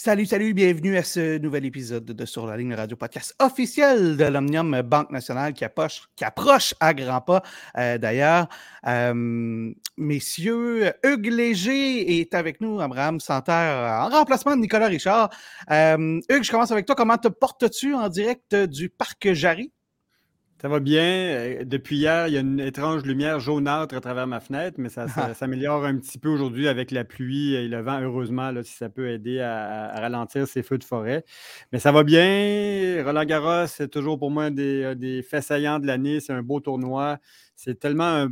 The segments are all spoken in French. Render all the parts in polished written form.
Salut, bienvenue à ce nouvel épisode de Sur la ligne, le radio podcast officiel de l'Omnium Banque Nationale qui approche à grands pas. D'ailleurs, messieurs, Hugues Léger est avec nous, Abraham Santerre, en remplacement de Nicolas Richard. Hugues, je commence avec toi. Comment te portes-tu en direct du Parc Jarry? Ça va bien. Depuis hier, il y a une étrange lumière jaunâtre à travers ma fenêtre, mais ça s'améliore un petit peu aujourd'hui avec la pluie et le vent, heureusement, là, si ça peut aider à ralentir ces feux de forêt. Mais ça va bien. Roland-Garros, c'est toujours pour moi des faits saillants de l'année. C'est un beau tournoi. C'est tellement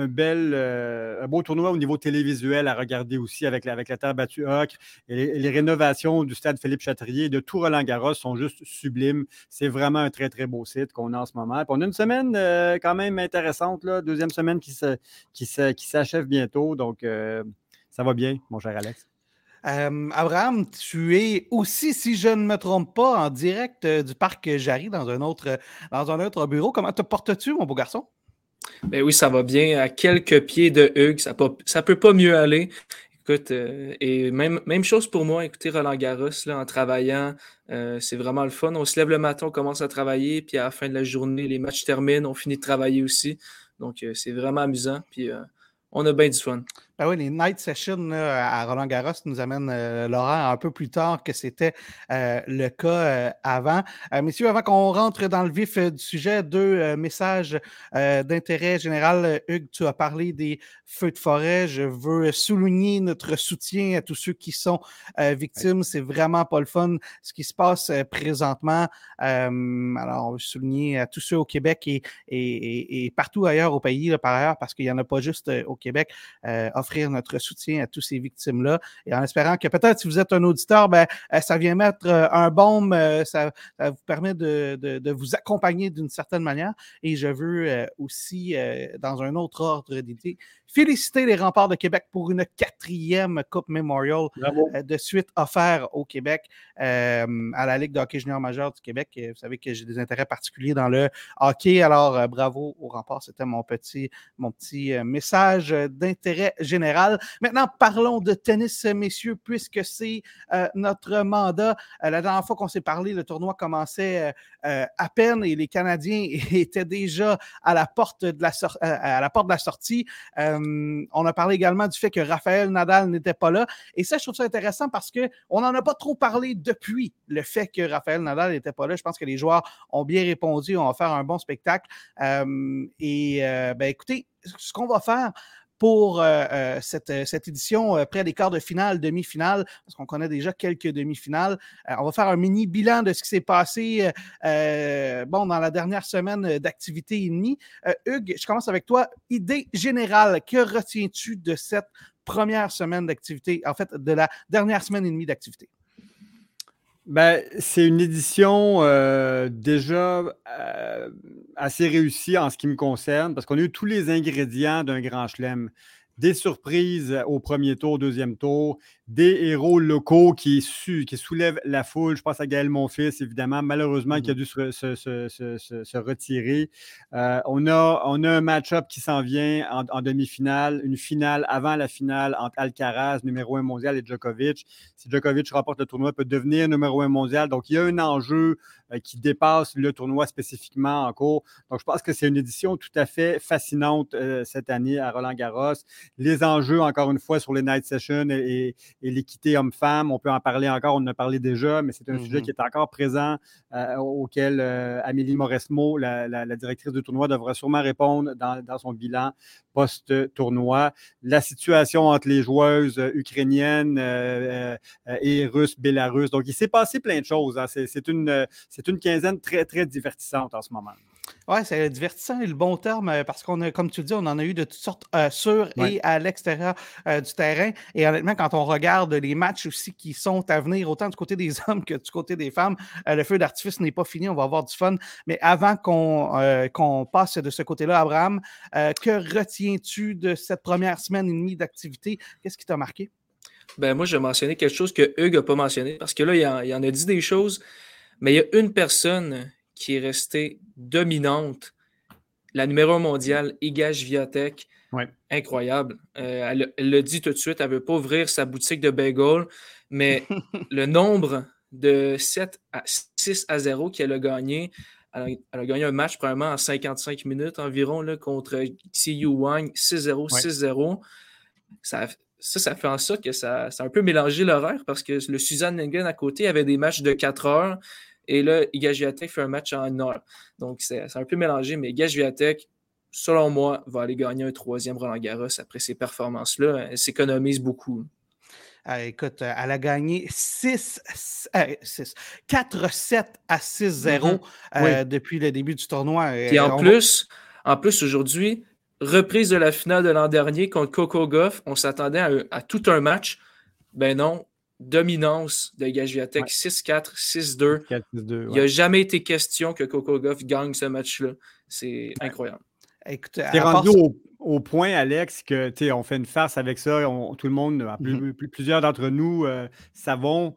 un beau tournoi au niveau télévisuel à regarder aussi avec la terre battue ocre. Et les rénovations du stade Philippe-Chatrier de tout Roland-Garros sont juste sublimes. C'est vraiment un très, très beau site qu'on a en ce moment. Puis on a une semaine quand même intéressante, là, deuxième semaine qui s'achève bientôt. Donc, ça va bien, mon cher Alex. Abraham, tu es aussi, si je ne me trompe pas, en direct du Parc Jarry dans un autre bureau. Comment te portes-tu, mon beau garçon? Ben oui, ça va bien. À quelques pieds de Hugues, ça peut pas mieux aller. Écoute, et même chose pour moi. Écoutez, Roland-Garros, là, en travaillant, c'est vraiment le fun. On se lève le matin, on commence à travailler, puis à la fin de la journée, les matchs terminent, on finit de travailler aussi. Donc, c'est vraiment amusant, puis on a bien du fun. Ben oui, les night sessions là, à Roland-Garros nous amènent l'horaire un peu plus tard que c'était le cas avant. Messieurs, avant qu'on rentre dans le vif du sujet, deux messages d'intérêt général. Hugues, tu as parlé des feux de forêt. Je veux souligner notre soutien à tous ceux qui sont victimes. C'est vraiment pas le fun ce qui se passe présentement. Alors, on veut souligner à tous ceux au Québec et partout ailleurs au pays, là, par ailleurs, parce qu'il n'y en a pas juste au Québec. Offrir notre soutien à toutes ces victimes-là. Et en espérant que peut-être, si vous êtes un auditeur, ça vient mettre un baume, ça vous permet de vous accompagner d'une certaine manière. Et je veux aussi, dans un autre ordre d'idée, féliciter les Remparts de Québec pour une 4e Coupe Memorial de suite offerte au Québec à la Ligue de hockey junior majeur du Québec. Vous savez que j'ai des intérêts particuliers dans le hockey, alors bravo aux Remparts. C'était mon petit message d'intérêt général. Maintenant, parlons de tennis, messieurs, puisque c'est notre mandat. La dernière fois qu'on s'est parlé, le tournoi commençait à peine et les Canadiens étaient déjà à la porte de la sortie. On a parlé également du fait que Raphaël Nadal n'était pas là. Et ça, je trouve ça intéressant parce qu'on n'en a pas trop parlé depuis le fait que Raphaël Nadal n'était pas là. Je pense que les joueurs ont bien répondu, ont offert un bon spectacle. Écoutez, ce qu'on va faire pour cette édition près des quarts de finale, demi-finale, parce qu'on connaît déjà quelques demi-finales. On va faire un mini bilan de ce qui s'est passé dans la dernière semaine d'activité et demie. Hugues, je commence avec toi. Idée générale, que retiens-tu de cette première semaine d'activité, en fait, de la dernière semaine et demie d'activité? C'est une édition déjà assez réussie en ce qui me concerne, parce qu'on a eu tous les ingrédients d'un grand chelem. Des surprises au premier tour, deuxième tour, des héros locaux qui soulèvent la foule. Je pense à Gaël Monfils, évidemment, malheureusement, qui a dû se retirer. On a un match-up qui s'en vient en demi-finale, une finale avant la finale entre Alcaraz, numéro 1 mondial, et Djokovic. Si Djokovic remporte le tournoi, il peut devenir numéro 1 mondial. Donc, il y a un enjeu qui dépasse le tournoi spécifiquement en cours. Donc, je pense que c'est une édition tout à fait fascinante cette année à Roland-Garros. Les enjeux, encore une fois, sur les night sessions et l'équité homme-femme, on peut en parler encore, on en a parlé déjà, mais c'est un sujet qui est encore présent, auquel Amélie Mauresmo, la directrice du tournoi, devra sûrement répondre dans son bilan post-tournoi. La situation entre les joueuses ukrainiennes et russes, bélarusses. Donc, il s'est passé plein de choses. Hein. C'est une quinzaine très, très divertissante en ce moment. Oui, c'est divertissant et le bon terme parce qu'on a, comme tu le dis, on en a eu de toutes sortes sur et à l'extérieur du terrain. Et honnêtement, quand on regarde les matchs aussi qui sont à venir, autant du côté des hommes que du côté des femmes, le feu d'artifice n'est pas fini, on va avoir du fun. Mais avant qu'on passe de ce côté-là, Abraham, que retiens-tu de cette première semaine et demie d'activité? Qu'est-ce qui t'a marqué? Moi, je vais mentionner quelque chose que Hugues n'a pas mentionné parce que là, il en a dit des choses, mais il y a une personne qui est restée dominante la numéro 1 mondiale, Iga Swiatek, Ouais. incroyable. Elle l'a dit tout de suite, elle ne veut pas ouvrir sa boutique de bagel, mais le nombre de 6-0 qu'elle a gagné, elle a gagné un match probablement en 55 minutes environ là, contre Xiyu Wang, 6-0, Ouais. 6-0. Ça fait en sorte que ça a un peu mélangé l'horaire parce que le Suzanne Lingen à côté avait des matchs de 4 heures et là, Iga Swiatek fait un match en 1 heure. Donc, c'est un peu mélangé, mais Iga Swiatek, selon moi, va aller gagner un 3e Roland-Garros après ces performances-là. Elle s'économise beaucoup. Écoute, elle a gagné 4-7 à 6-0 depuis le début du tournoi. Puis en plus, aujourd'hui, reprise de la finale de l'an dernier contre Coco Gauff, on s'attendait à tout un match. Ben non, dominance de Iga Swiatek, 6-4, 6-2. 6-4, 6-2. Il n'y a jamais été question que Coco Gauff gagne ce match-là. C'est incroyable. Écoute, c'est rendu au point, Alex, que on fait une farce avec ça. Tout le monde, plusieurs d'entre nous savons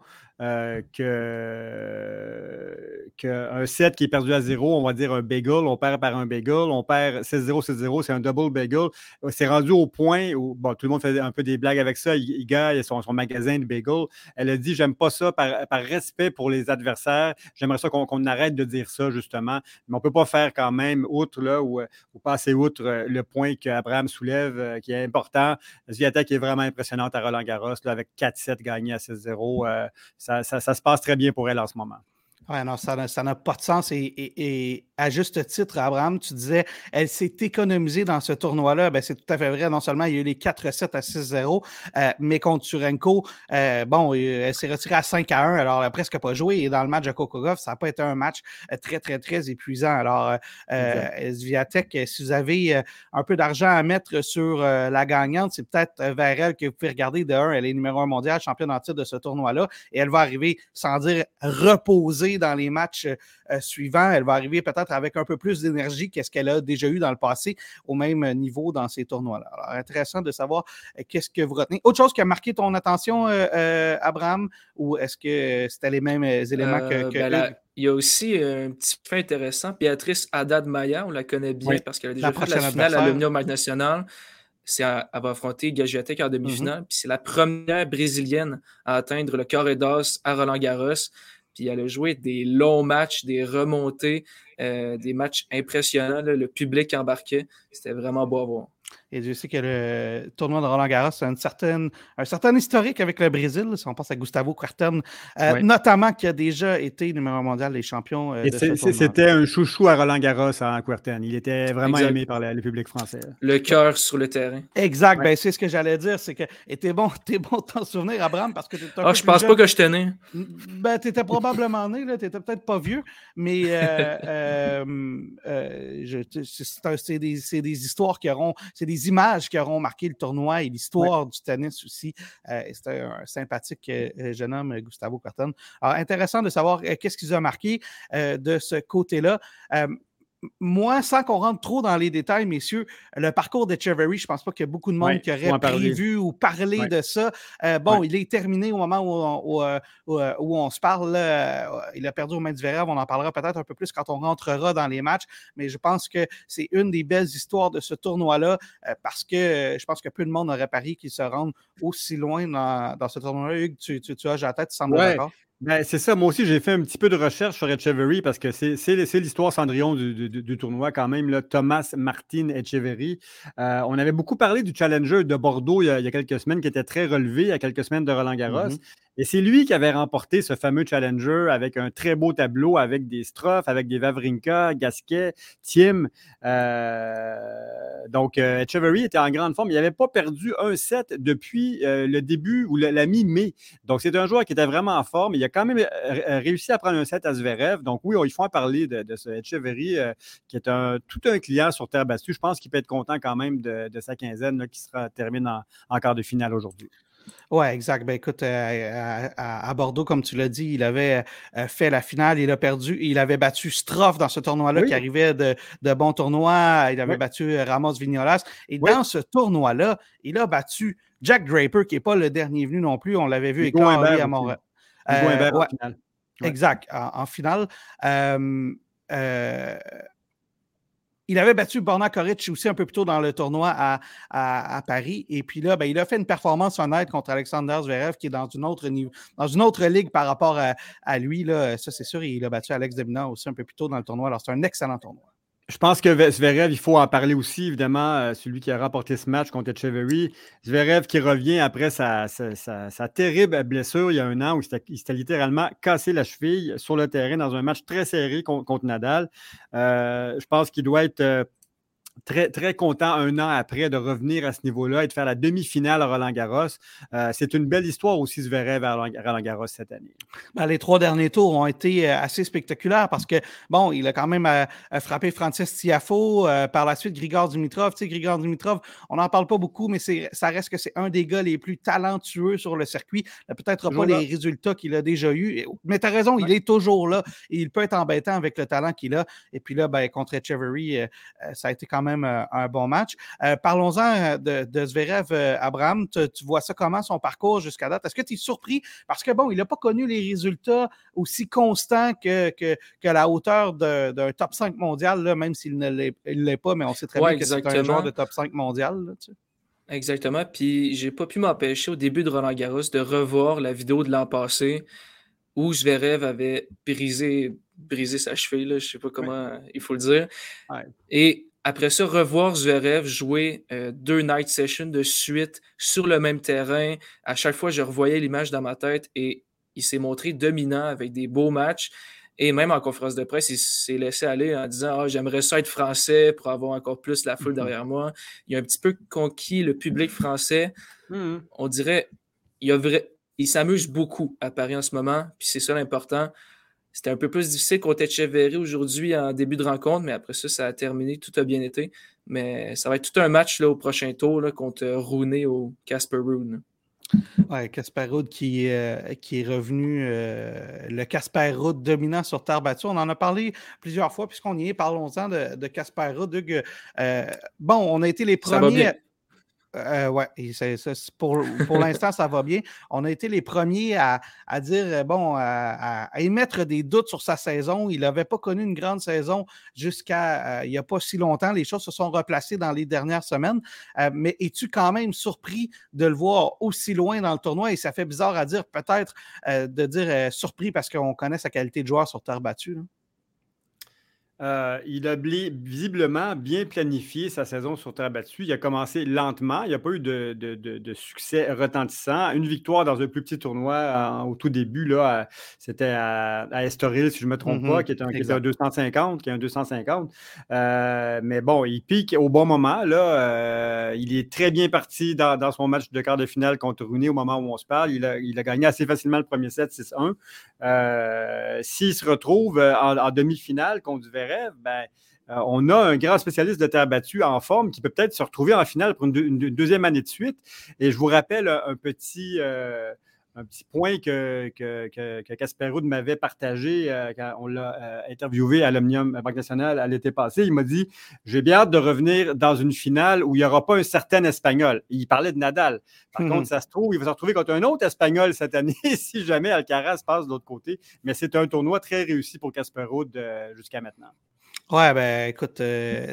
qu'un set qui est perdu à 0, on va dire un bagel, on perd par un bagel, on perd 6-0, 6-0, c'est un double bagel. C'est rendu au point où tout le monde fait un peu des blagues avec ça. Iga, il y a son magasin de bagel. Elle a dit, j'aime pas ça par respect pour les adversaires. J'aimerais ça qu'on arrête de dire ça, justement. Mais on peut pas faire quand même, outre là, ou passer outre le point qu'Abraham soulève, qui est important. Swiatek est vraiment impressionnante à Roland-Garros, là, avec 4-7 gagnés à 6-0. Ça se passe très bien pour elle en ce moment. Oui, non, ça n'a pas de sens. Et à juste titre, Abraham, tu disais, elle s'est économisée dans ce tournoi-là. Ben, c'est tout à fait vrai. Non seulement il y a eu les 4-7 à 6-0, mais contre Turenko, elle s'est retirée à 5-1. Alors, elle n'a presque pas joué. Et dans le match de Coco Gauff, ça n'a pas été un match très, très, très épuisant. Alors, Swiatek, si vous avez un peu d'argent à mettre sur la gagnante, c'est peut-être vers elle que vous pouvez regarder. De un, elle est numéro 1 mondial, championne en titre de ce tournoi-là. Et elle va arriver, sans dire reposée dans les matchs suivants. Elle va arriver peut-être avec un peu plus d'énergie qu'est-ce qu'elle a déjà eu dans le passé au même niveau dans ces tournois-là. Alors, intéressant de savoir qu'est-ce que vous retenez. Autre chose qui a marqué ton attention, Abraham, ou est-ce que c'était les mêmes éléments que il y a aussi un petit fait intéressant. Béatrice Haddad-Maia, on la connaît bien parce qu'elle a déjà fait la finale à l'Union nationale. Elle va affronter Iga Swiatek en demi-finale. Puis c'est la première Brésilienne à atteindre le carré d'as à Roland-Garros. Puis elle a joué des longs matchs, des remontées, des matchs impressionnants. Là, le public embarquait. C'était vraiment beau à voir. Et je sais que le tournoi de Roland-Garros a un certain historique avec le Brésil. Si on pense à Gustavo Kuerten, notamment qui a déjà été numéro mondial des champions de ce tournoi. C'était un chouchou à Roland-Garros, à Kuerten. Il était vraiment aimé par le public français. Le cœur sur le terrain. Exact. Ben, c'est ce que j'allais dire. C'est que t'es bon de t'en souvenir, Abraham, parce que t'es un peu je pense pas que je t'ai né. Ben, t'étais probablement né, là. T'étais peut-être pas vieux, mais c'est des histoires qui auront... C'est des images qui auront marqué le tournoi et l'histoire du tennis aussi. C'était un sympathique jeune homme, Gustavo Kuerten. Alors, intéressant de savoir qu'est-ce qui vous a marqué de ce côté-là. Moi, sans qu'on rentre trop dans les détails, messieurs, le parcours d'Etcheverry, je ne pense pas qu'il y a beaucoup de monde qui aurait prévu ou parlé de ça. Il est terminé au moment où on se parle. Là, il a perdu au Medvedev. On en parlera peut-être un peu plus quand on rentrera dans les matchs. Mais je pense que c'est une des belles histoires de ce tournoi-là parce que je pense que peu de monde aurait parié qu'il se rende aussi loin dans ce tournoi-là. Hugues, tu hoches la tête, tu sembles d'accord? Ben, c'est ça. Moi aussi, j'ai fait un petit peu de recherche sur Etcheverry parce que c'est l'histoire Cendrillon du tournoi quand même, là, Thomas Martin Etcheverry. On avait beaucoup parlé du Challenger de Bordeaux il y a quelques semaines qui était très relevé, il y a quelques semaines de Roland-Garros. Et c'est lui qui avait remporté ce fameux Challenger avec un très beau tableau, avec des Struff, avec des Wawrinka, Gasquet, Thiem. Donc, Etcheverry était en grande forme. Il n'avait pas perdu un set depuis le début ou la mi-mai. Donc, c'est un joueur qui était vraiment en forme. Il a quand même réussi à prendre un set à Zverev. Donc, oui, il faut en parler de ce Etcheverry qui est tout un client sur terre battue. Je pense qu'il peut être content quand même de sa quinzaine là, qui termine en quart de finale aujourd'hui. Oui, exact. Ben, écoute, à Bordeaux, comme tu l'as dit, il avait fait la finale, il a perdu, il avait battu Struff dans ce tournoi-là qui arrivait de bons tournois, il avait battu Ramos Vignolas. Et dans ce tournoi-là, il a battu Jack Draper, qui n'est pas le dernier venu non plus, on l'avait vu éclater à Montréal. En finale. Exact, en finale. il avait battu Borna Koric aussi un peu plus tôt dans le tournoi à Paris. Et puis là, il a fait une performance honnête contre Alexander Zverev, qui est dans une autre ligue par rapport à lui. Là. Ça, c'est sûr, il a battu Alex de Minaur aussi un peu plus tôt dans le tournoi. Alors, c'est un excellent tournoi. Je pense que Zverev, il faut en parler aussi, évidemment, celui qui a remporté ce match contre Etcheverry. Zverev qui revient après sa terrible blessure il y a 1 an où il s'était littéralement cassé la cheville sur le terrain dans un match très serré contre Nadal. Je pense qu'il doit être très, très content 1 an après de revenir à ce niveau-là et de faire la demi-finale à Roland-Garros. C'est une belle histoire aussi, Zverev à Roland-Garros cette année. Les 3 derniers tours ont été assez spectaculaires parce que, bon, il a quand même frappé Frances Tiafoe, par la suite Grigor Dimitrov. Tu sais, Grigor Dimitrov, on n'en parle pas beaucoup, mais ça reste que c'est un des gars les plus talentueux sur le circuit. Peut-être pas les résultats qu'il a déjà eus, mais tu as raison, il est toujours là et il peut être embêtant avec le talent qu'il a. Et puis là, contre Etcheverry, ça a été quand même un bon match. Parlons-en de Zverev, Abraham. Tu vois ça comment, son parcours jusqu'à date? Est-ce que tu es surpris? Parce que, bon, il n'a pas connu les résultats aussi constants que la hauteur d'un top 5 mondial, là, même s'il ne l'est pas, mais on sait très bien que c'est un joueur de top 5 mondial. Là, tu sais. Exactement. Puis, j'ai pas pu m'empêcher au début de Roland-Garros de revoir la vidéo de l'an passé où Zverev avait brisé sa cheville, là, je sais pas comment il faut le dire. Ouais. Et après ça, revoir Zverev jouer 2 night sessions de suite sur le même terrain. À chaque fois, je revoyais l'image dans ma tête et il s'est montré dominant avec des beaux matchs. Et même en conférence de presse, il s'est laissé aller en disant « j'aimerais ça être français pour avoir encore plus la foule derrière moi. » Il a un petit peu conquis le public français. On dirait il s'amuse beaucoup à Paris en ce moment, puis c'est ça l'important. C'était un peu plus difficile contre Etcheverry aujourd'hui en début de rencontre, mais après ça a terminé, tout a bien été. Mais ça va être tout un match là, au prochain tour là, contre Rune au Casper Ruud. Oui, Casper Ruud qui est revenu, le Casper Ruud dominant sur terre battue. On en a parlé plusieurs fois, puisqu'on y est. Parlons-en de Casper Ruud. Bon, on a été les premiers. Oui, pour l'instant, ça va bien. On a été les premiers à dire, à émettre des doutes sur sa saison. Il n'avait pas connu une grande saison jusqu'à il n'y a pas si longtemps. Les choses se sont replacées dans les dernières semaines. Mais es-tu quand même surpris de le voir aussi loin dans le tournoi? Et ça fait bizarre à dire, peut-être, de dire surpris parce qu'on connaît sa qualité de joueur sur terre battue. Là. Il a visiblement bien planifié sa saison sur terre battue. Il a commencé lentement. Il n'y a pas eu de succès retentissant. Une victoire dans un plus petit tournoi au tout début, là, c'était à Estoril, si je ne me trompe pas, qui est un 250. Mais bon, il pique au bon moment. Là, il est très bien parti dans son match de quart de finale contre Rune au moment où on se parle. Il a gagné assez facilement le premier set, 6-1. S'il se retrouve en demi-finale contre Zverev, on a un grand spécialiste de terre battue en forme qui peut peut-être se retrouver en finale pour une deuxième année de suite. Et je vous rappelle un petit point que Casper Ruud m'avait partagé quand on l'a interviewé à l'Omnium Banque Nationale à l'été passé. Il m'a dit « J'ai bien hâte de revenir dans une finale où il n'y aura pas un certain Espagnol. » Il parlait de Nadal. Par contre, ça se trouve, il va se retrouver contre un autre Espagnol cette année si jamais Alcaraz passe de l'autre côté. Mais c'est un tournoi très réussi pour Casper Ruud jusqu'à maintenant. Ouais, écoute, mais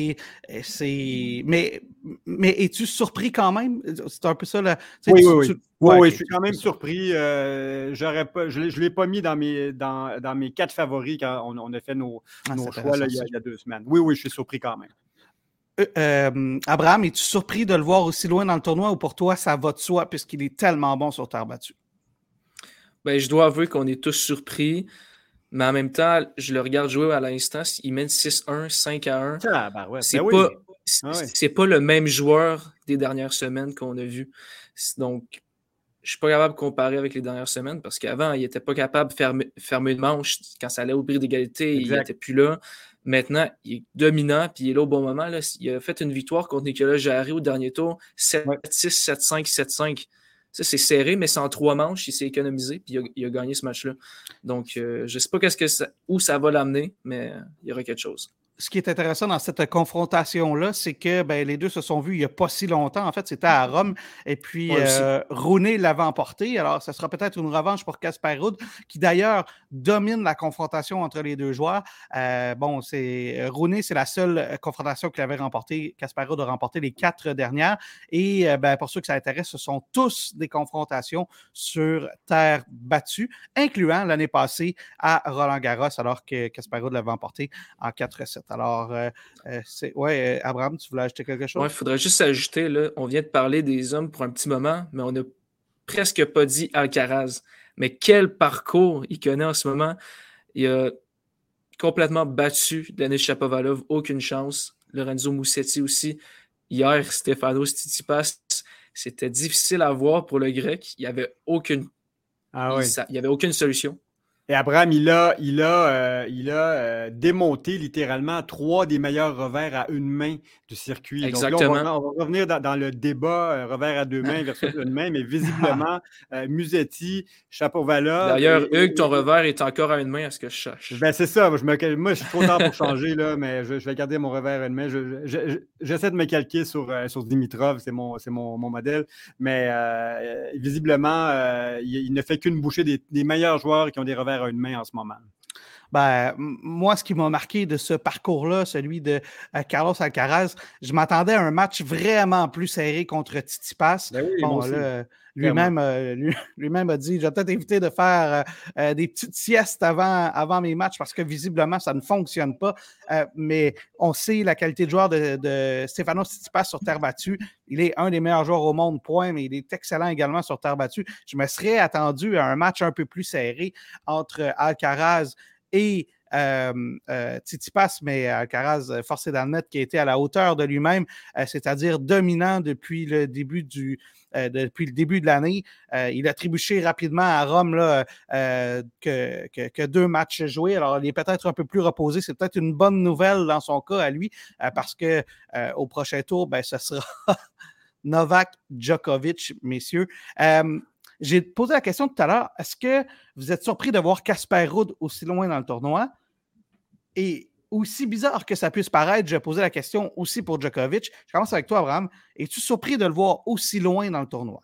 es-tu surpris quand même? C'est un peu ça, là. Oui. Je suis quand même surpris. Je ne l'ai pas mis dans mes 4 favoris quand on a fait nos choix là, il y a 2 semaines. Oui, je suis surpris quand même. Abraham, es-tu surpris de le voir aussi loin dans le tournoi ou pour toi, ça va de soi puisqu'il est tellement bon sur terre battue? Je dois avouer qu'on est tous surpris. Mais en même temps, je le regarde jouer à l'instant, il mène 6-1, 5-1. C'est pas le même joueur des dernières semaines qu'on a vu. Donc, je suis pas capable de comparer avec les dernières semaines parce qu'avant, il était pas capable de fermer une manche. Quand ça allait au bris d'égalité, il n'était plus là. Maintenant, il est dominant puis il est là au bon moment. Là. Il a fait une victoire contre Nicolas Jarry au dernier tour. 7-6, 7-5, 7-5. Ça, c'est serré, mais c'est en 3 manches. Il s'est économisé puis il a gagné ce match-là. Donc, je ne sais pas où ça va l'amener, mais il y aura quelque chose. ce qui est intéressant dans cette confrontation-là, c'est que les deux se sont vus il n'y a pas si longtemps. En fait, c'était à Rome. Et puis, Rooney l'avait emporté. Alors, ce sera peut-être une revanche pour Casper Ruud, qui d'ailleurs domine la confrontation entre les deux joueurs. Rooney, c'est la seule confrontation qu'il avait remportée. Casper Ruud a remporté les 4 dernières. Et pour ceux que ça intéresse, ce sont tous des confrontations sur terre battue, incluant l'année passée à Roland-Garros, alors que Casper Ruud l'avait emporté en 4-7. Alors, Abraham, tu voulais ajouter quelque chose? Oui, il faudrait juste ajouter, là, on vient de parler des hommes pour un petit moment, mais on n'a presque pas dit Alcaraz. Mais quel parcours il connaît en ce moment. Il a complètement battu Denis Shapovalov, aucune chance. Lorenzo Musetti aussi. Hier, Stefanos Tsitsipas, c'était difficile à voir pour le Grec. Il n'y avait aucune solution. Et Abraham, il a démonté littéralement 3 des meilleurs revers à une main du circuit. Exactement. Donc là, on va revenir dans le débat revers à 2 mains versus une main, mais visiblement, Musetti, Shapovalov... D'ailleurs, Hugues, ton revers est encore à une main, à ce que je sache. C'est ça. Moi, je suis trop tard pour changer, là, mais je vais garder mon revers à une main. J'essaie de me calquer sur Dimitrov, c'est mon modèle, mais visiblement, il ne fait qu'une bouchée des meilleurs joueurs qui ont des revers à une main en ce moment. Moi, ce qui m'a marqué de ce parcours-là, celui de Carlos Alcaraz, je m'attendais à un match vraiment plus serré contre Tsitsipas. Lui-même a dit, je vais peut-être éviter de faire des petites siestes avant mes matchs parce que visiblement, ça ne fonctionne pas. Mais on sait la qualité de joueur de Stefanos Tsitsipas sur terre battue. Il est un des meilleurs joueurs au monde, point, mais il est excellent également sur terre battue. Je me serais attendu à un match un peu plus serré entre Alcaraz et Tsitsipas, mais Alcaraz, force est d'admettre qu'il a été à la hauteur de lui-même, c'est-à-dire dominant depuis le début de l'année. Il a trébuché rapidement à Rome là, que 2 matchs joués. Alors, il est peut-être un peu plus reposé. C'est peut-être une bonne nouvelle dans son cas à lui, parce que au prochain tour, ce sera Novak Djokovic, messieurs. J'ai posé la question tout à l'heure, est-ce que vous êtes surpris de voir Casper Ruud aussi loin dans le tournoi? Et aussi bizarre que ça puisse paraître, j'ai posé la question aussi pour Djokovic. Je commence avec toi, Abraham. Es-tu surpris de le voir aussi loin dans le tournoi?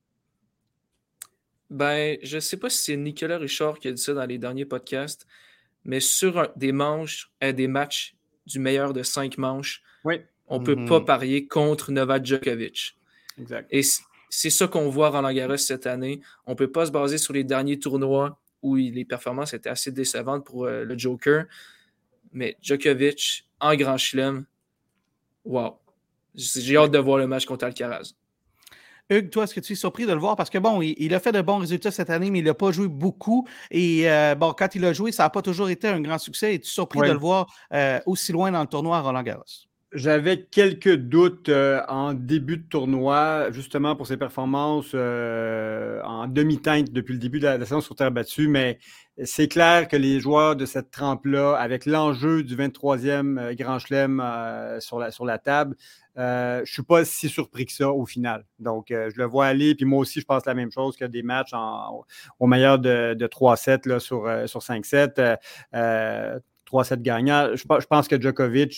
Je ne sais pas si c'est Nicolas Richard qui a dit ça dans les derniers podcasts, mais sur des matchs du meilleur de 5 manches, on ne peut pas parier contre Novak Djokovic. Exact. Et c'est ça qu'on voit à Roland-Garros cette année. On ne peut pas se baser sur les derniers tournois où les performances étaient assez décevantes pour le Joker. Mais Djokovic, en Grand Chelem, wow. J'ai hâte de voir le match contre Alcaraz. Hugues, toi, est-ce que tu es surpris de le voir? Parce que il a fait de bons résultats cette année, mais il n'a pas joué beaucoup. Et quand il a joué, ça n'a pas toujours été un grand succès. Es-tu surpris de le voir aussi loin dans le tournoi à Roland-Garros? J'avais quelques doutes en début de tournoi, justement pour ses performances en demi-teinte depuis le début de la saison sur terre battue, mais c'est clair que les joueurs de cette trempe-là, avec l'enjeu du 23e Grand Chelem sur la table, je ne suis pas si surpris que ça au final. Donc, je le vois aller, puis moi aussi, je pense la même chose que des matchs au meilleur de 3-7 là, sur 5-7. 3-7 gagnants. Je pense que Djokovic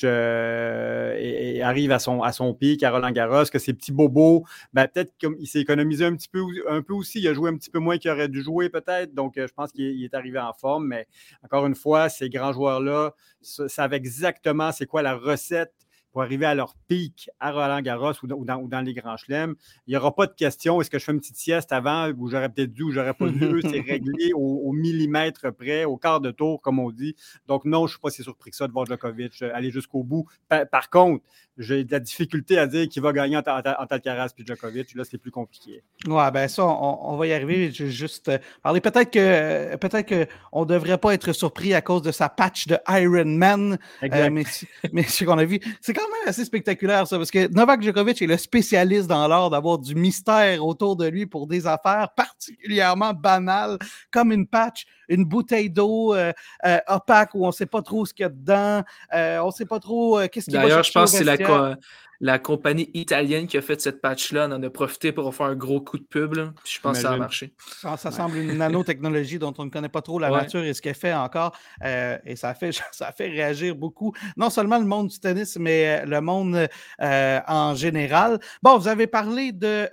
arrive à son pic à Roland-Garros, que ses petits bobos, peut-être qu'il s'est économisé un peu aussi. Il a joué un petit peu moins qu'il aurait dû jouer peut-être. Donc, je pense qu'il est arrivé en forme. Mais encore une fois, ces grands joueurs-là savent exactement c'est quoi la recette pour arriver à leur pic à Roland-Garros ou dans les grands chelems. Il n'y aura pas de question, est-ce que je fais une petite sieste avant, ou j'aurais peut-être dû, ou j'aurais pas dû. Eux, c'est réglé au millimètre près, au quart de tour, comme on dit. Donc non, je ne suis pas si surpris que ça de voir Djokovic aller jusqu'au bout. Par contre, j'ai de la difficulté à dire qu'il va gagner entre Alcaraz et Djokovic. Là, c'est plus compliqué. Ouais, ça, on va y arriver. Je vais juste parler. Peut-être qu'on ne devrait pas être surpris à cause de sa patch de Iron Man. Mais ce qu'on a vu, c'est quand même assez spectaculaire, ça, parce que Novak Djokovic est le spécialiste dans l'art d'avoir du mystère autour de lui pour des affaires particulièrement banales, comme une patch, une bouteille d'eau opaque où on ne sait pas trop ce qu'il y a dedans. On ne sait pas trop qu'est-ce qu'il va chercher. D'ailleurs, je pense que la compagnie italienne qui a fait cette patch-là en a profité pour faire un gros coup de pub. Là. Je pense que ça a marché. Ça semble une nanotechnologie dont on ne connaît pas trop la nature et ce qu'elle fait encore. Et ça a fait réagir beaucoup, non seulement le monde du tennis, mais le monde en général. Bon, vous avez parlé de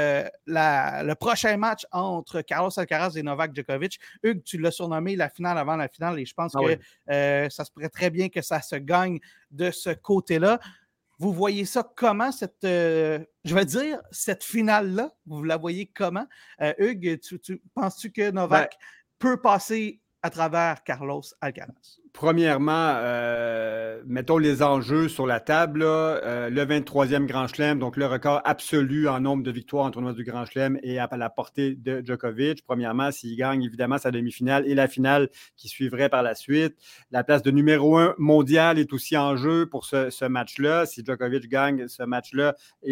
le prochain match entre Carlos Alcaraz et Novak Djokovic. Hugues, tu l'as surnommé la finale avant la finale et je pense que ça se pourrait très bien que ça se gagne de ce côté-là. Vous voyez ça comment, cette finale-là? Vous la voyez comment? Hugues, penses-tu que Novak peut passer à travers Carlos Alcaraz? Premièrement, mettons les enjeux sur la table. Le 23e Grand Chelem, donc le record absolu en nombre de victoires en tournoi du Grand Chelem est à la portée de Djokovic. Premièrement, s'il gagne évidemment sa demi-finale et la finale qui suivrait par la suite. La place de numéro 1 mondial est aussi en jeu pour ce match-là. Si Djokovic gagne ce match-là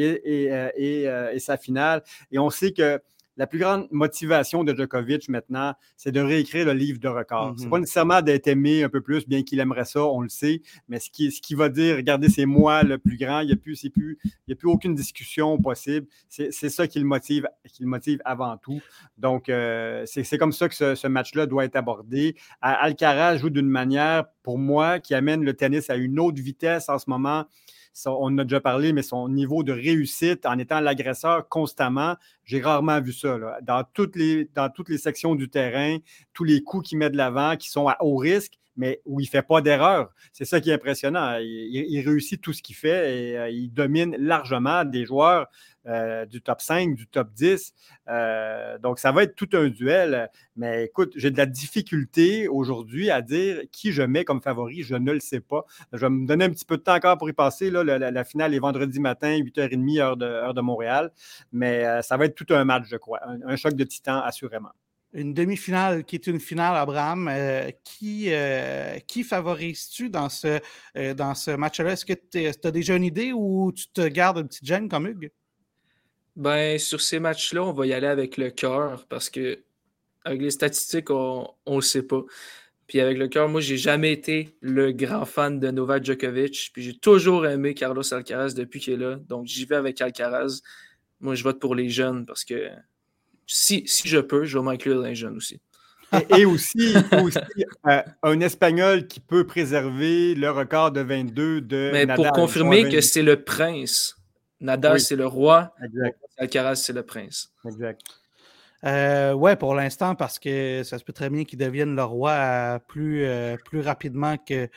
et sa finale. Et on sait que la plus grande motivation de Djokovic maintenant, c'est de réécrire le livre de records. C'est pas nécessairement d'être aimé un peu plus, bien qu'il aimerait ça, on le sait, mais ce qui va dire, regardez, c'est moi le plus grand, il n'y a plus aucune discussion possible. C'est ça qui le motive avant tout. Donc, c'est comme ça que ce match-là doit être abordé. Alcaraz joue d'une manière, pour moi, qui amène le tennis à une autre vitesse en ce moment. On en a déjà parlé, mais son niveau de réussite en étant l'agresseur constamment, j'ai rarement vu ça. Là. Dans toutes les sections du terrain, tous les coups qu'il met de l'avant, qui sont à haut risque, mais où il ne fait pas d'erreur. C'est ça qui est impressionnant. Il réussit tout ce qu'il fait et il domine largement des joueurs du top 5, du top 10. Donc, ça va être tout un duel. Mais écoute, j'ai de la difficulté aujourd'hui à dire qui je mets comme favori. Je ne le sais pas. Je vais me donner un petit peu de temps encore pour y passer. Là. La finale est vendredi matin, 8h30, heure de Montréal. Mais ça va être tout un match, je crois. Un choc de titans, assurément. Une demi-finale qui est une finale, Abraham. Qui favorises-tu dans ce match-là? Est-ce que tu as déjà une idée ou tu te gardes une petite gêne comme Hugues? Ben, sur ces matchs-là, on va y aller avec le cœur parce que avec les statistiques, on ne le sait pas. Puis avec le cœur, moi, j'ai jamais été le grand fan de Novak Djokovic. Puis j'ai toujours aimé Carlos Alcaraz depuis qu'il est là. Donc, j'y vais avec Alcaraz. Moi, je vote pour les jeunes parce que si je peux, je vais m'inclure dans les jeunes aussi. Et aussi un Espagnol qui peut préserver le record de 22 de Mais Nadal. Pour confirmer que c'est le prince. Nadal, c'est le roi. Exact. Alcaraz, c'est le prince. Exact. Oui, pour l'instant, parce que ça se peut très bien qu'il devienne le roi plus rapidement que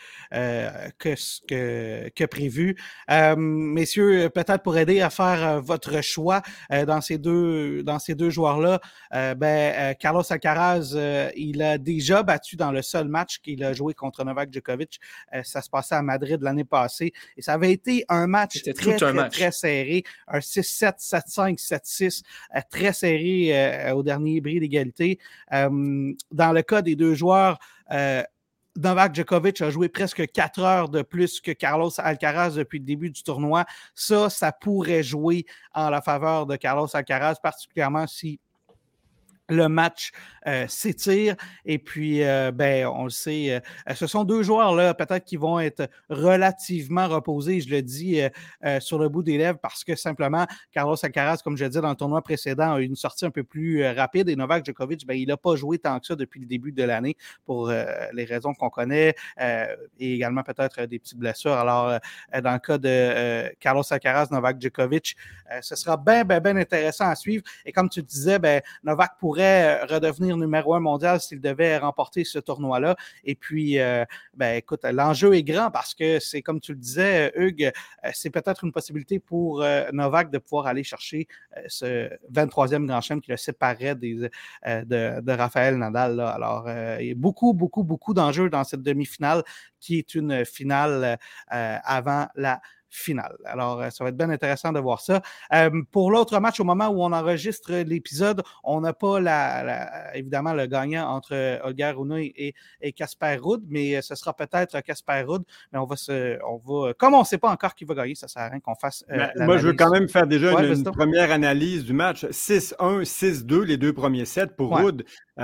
prévu. Messieurs, peut-être pour aider à faire votre choix dans ces deux joueurs-là, Carlos Alcaraz, il a déjà battu dans le seul match qu'il a joué contre Novak Djokovic. Ça se passait à Madrid l'année passée et ça avait été un match très serré, un 6-7, 7-5, 7-6, très serré au dernier bris d'égalité. Dans le cas des deux joueurs, Novak Djokovic a joué presque 4 heures de plus que Carlos Alcaraz depuis le début du tournoi. Ça pourrait jouer en la faveur de Carlos Alcaraz, particulièrement si le match s'étire et puis on le sait, ce sont deux joueurs là peut-être qui vont être relativement reposés, je le dis sur le bout des lèvres parce que simplement Carlos Alcaraz, comme je le disais dans le tournoi précédent, a eu une sortie un peu plus rapide et Novak Djokovic, il n'a pas joué tant que ça depuis le début de l'année pour les raisons qu'on connaît et également peut-être des petites blessures. Alors dans le cas de Carlos Alcaraz, Novak Djokovic, ce sera bien intéressant à suivre et comme tu disais, Novak pourrait redevenir numéro 1 mondial s'il devait remporter ce tournoi-là. Et puis, écoute, l'enjeu est grand parce que c'est, comme tu le disais, Hugues, c'est peut-être une possibilité pour Novak de pouvoir aller chercher ce 23e Grand Chelem qui le séparerait de Rafael Nadal. Là. Alors, il y a beaucoup d'enjeux dans cette demi-finale qui est une finale avant la finale. Alors, ça va être bien intéressant de voir ça. Pour l'autre match, au moment où on enregistre l'épisode, on n'a pas évidemment le gagnant entre Holger Rune et Casper Ruud, mais ce sera peut-être Casper Ruud. Mais on va comme on ne sait pas encore qui va gagner, ça ne sert à rien qu'on fasse moi, je veux quand même faire déjà une première analyse du match. 6-1, 6-2, les deux premiers sets pour Ruud. C'est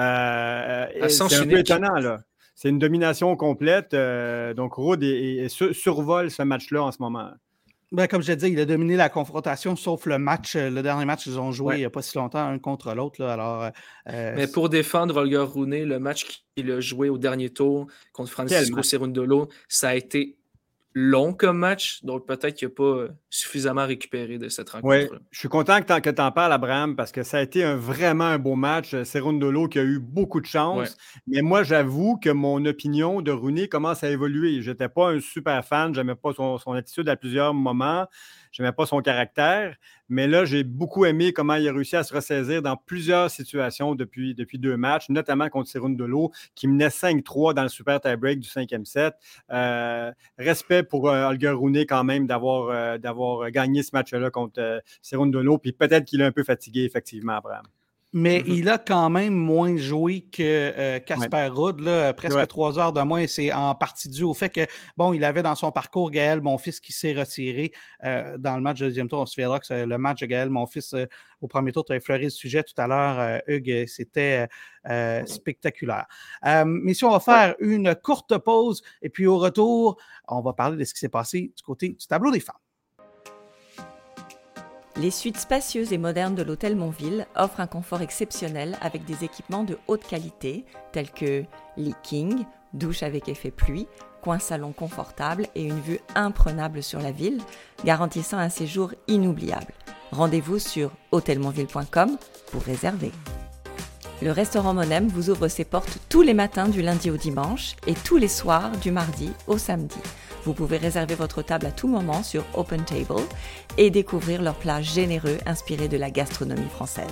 un peu étonnant, là. C'est une domination complète. Donc, Ruud survole ce match-là en ce moment. Ben, comme je l'ai dit, il a dominé la confrontation, sauf le dernier match qu'ils ont joué Ouais. il n'y a pas si longtemps, un contre l'autre. Là. Alors, Mais pour défendre Holger Rune, le match qu'il a joué au dernier tour contre Quel Francisco match! Cerundolo, ça a été long comme match, donc peut-être qu'il n'a pas suffisamment récupéré de cette Oui, rencontre-là. je suis content que tu en parles, Abraham, parce que ça a été vraiment un beau match. Cerundolo qui a eu beaucoup de Ouais. chance. Mais moi, j'avoue que mon opinion de Rooney commence à évoluer. Je n'étais pas un super fan. Je n'aimais pas son attitude à plusieurs moments. Je n'aimais pas son caractère. Mais là, j'ai beaucoup aimé comment il a réussi à se ressaisir dans plusieurs situations depuis 2 matchs, notamment contre Cerundolo, qui menait 5-3 dans le super tie-break du 5e set. Respect pour Holger Rune quand même d'avoir gagné ce match-là contre Cerundolo, puis peut-être qu'il est un peu fatigué, effectivement, Abraham. Mais il a quand même moins joué que Casper Ruud, presque 3 heures de moins. Et c'est en partie dû au fait que, bon, il avait dans son parcours Gaël Monfils qui s'est retiré dans le match de deuxième tour. On se souviendra que le match de Gaël Monfils au premier tour, tu as effleuré le sujet tout à l'heure, Hugues, c'était spectaculaire. Messieurs, on va faire une courte pause et puis au retour, on va parler de ce qui s'est passé du côté du tableau des femmes. Les suites spacieuses et modernes de l'hôtel Montville offrent un confort exceptionnel avec des équipements de haute qualité tels que lit king, douche avec effet pluie, coin salon confortable et une vue imprenable sur la ville, garantissant un séjour inoubliable. Rendez-vous sur hôtelmontville.com pour réserver. Le restaurant Monem vous ouvre ses portes tous les matins du lundi au dimanche et tous les soirs du mardi au samedi. Vous pouvez réserver votre table à tout moment sur OpenTable et découvrir leurs plats généreux inspirés de la gastronomie française.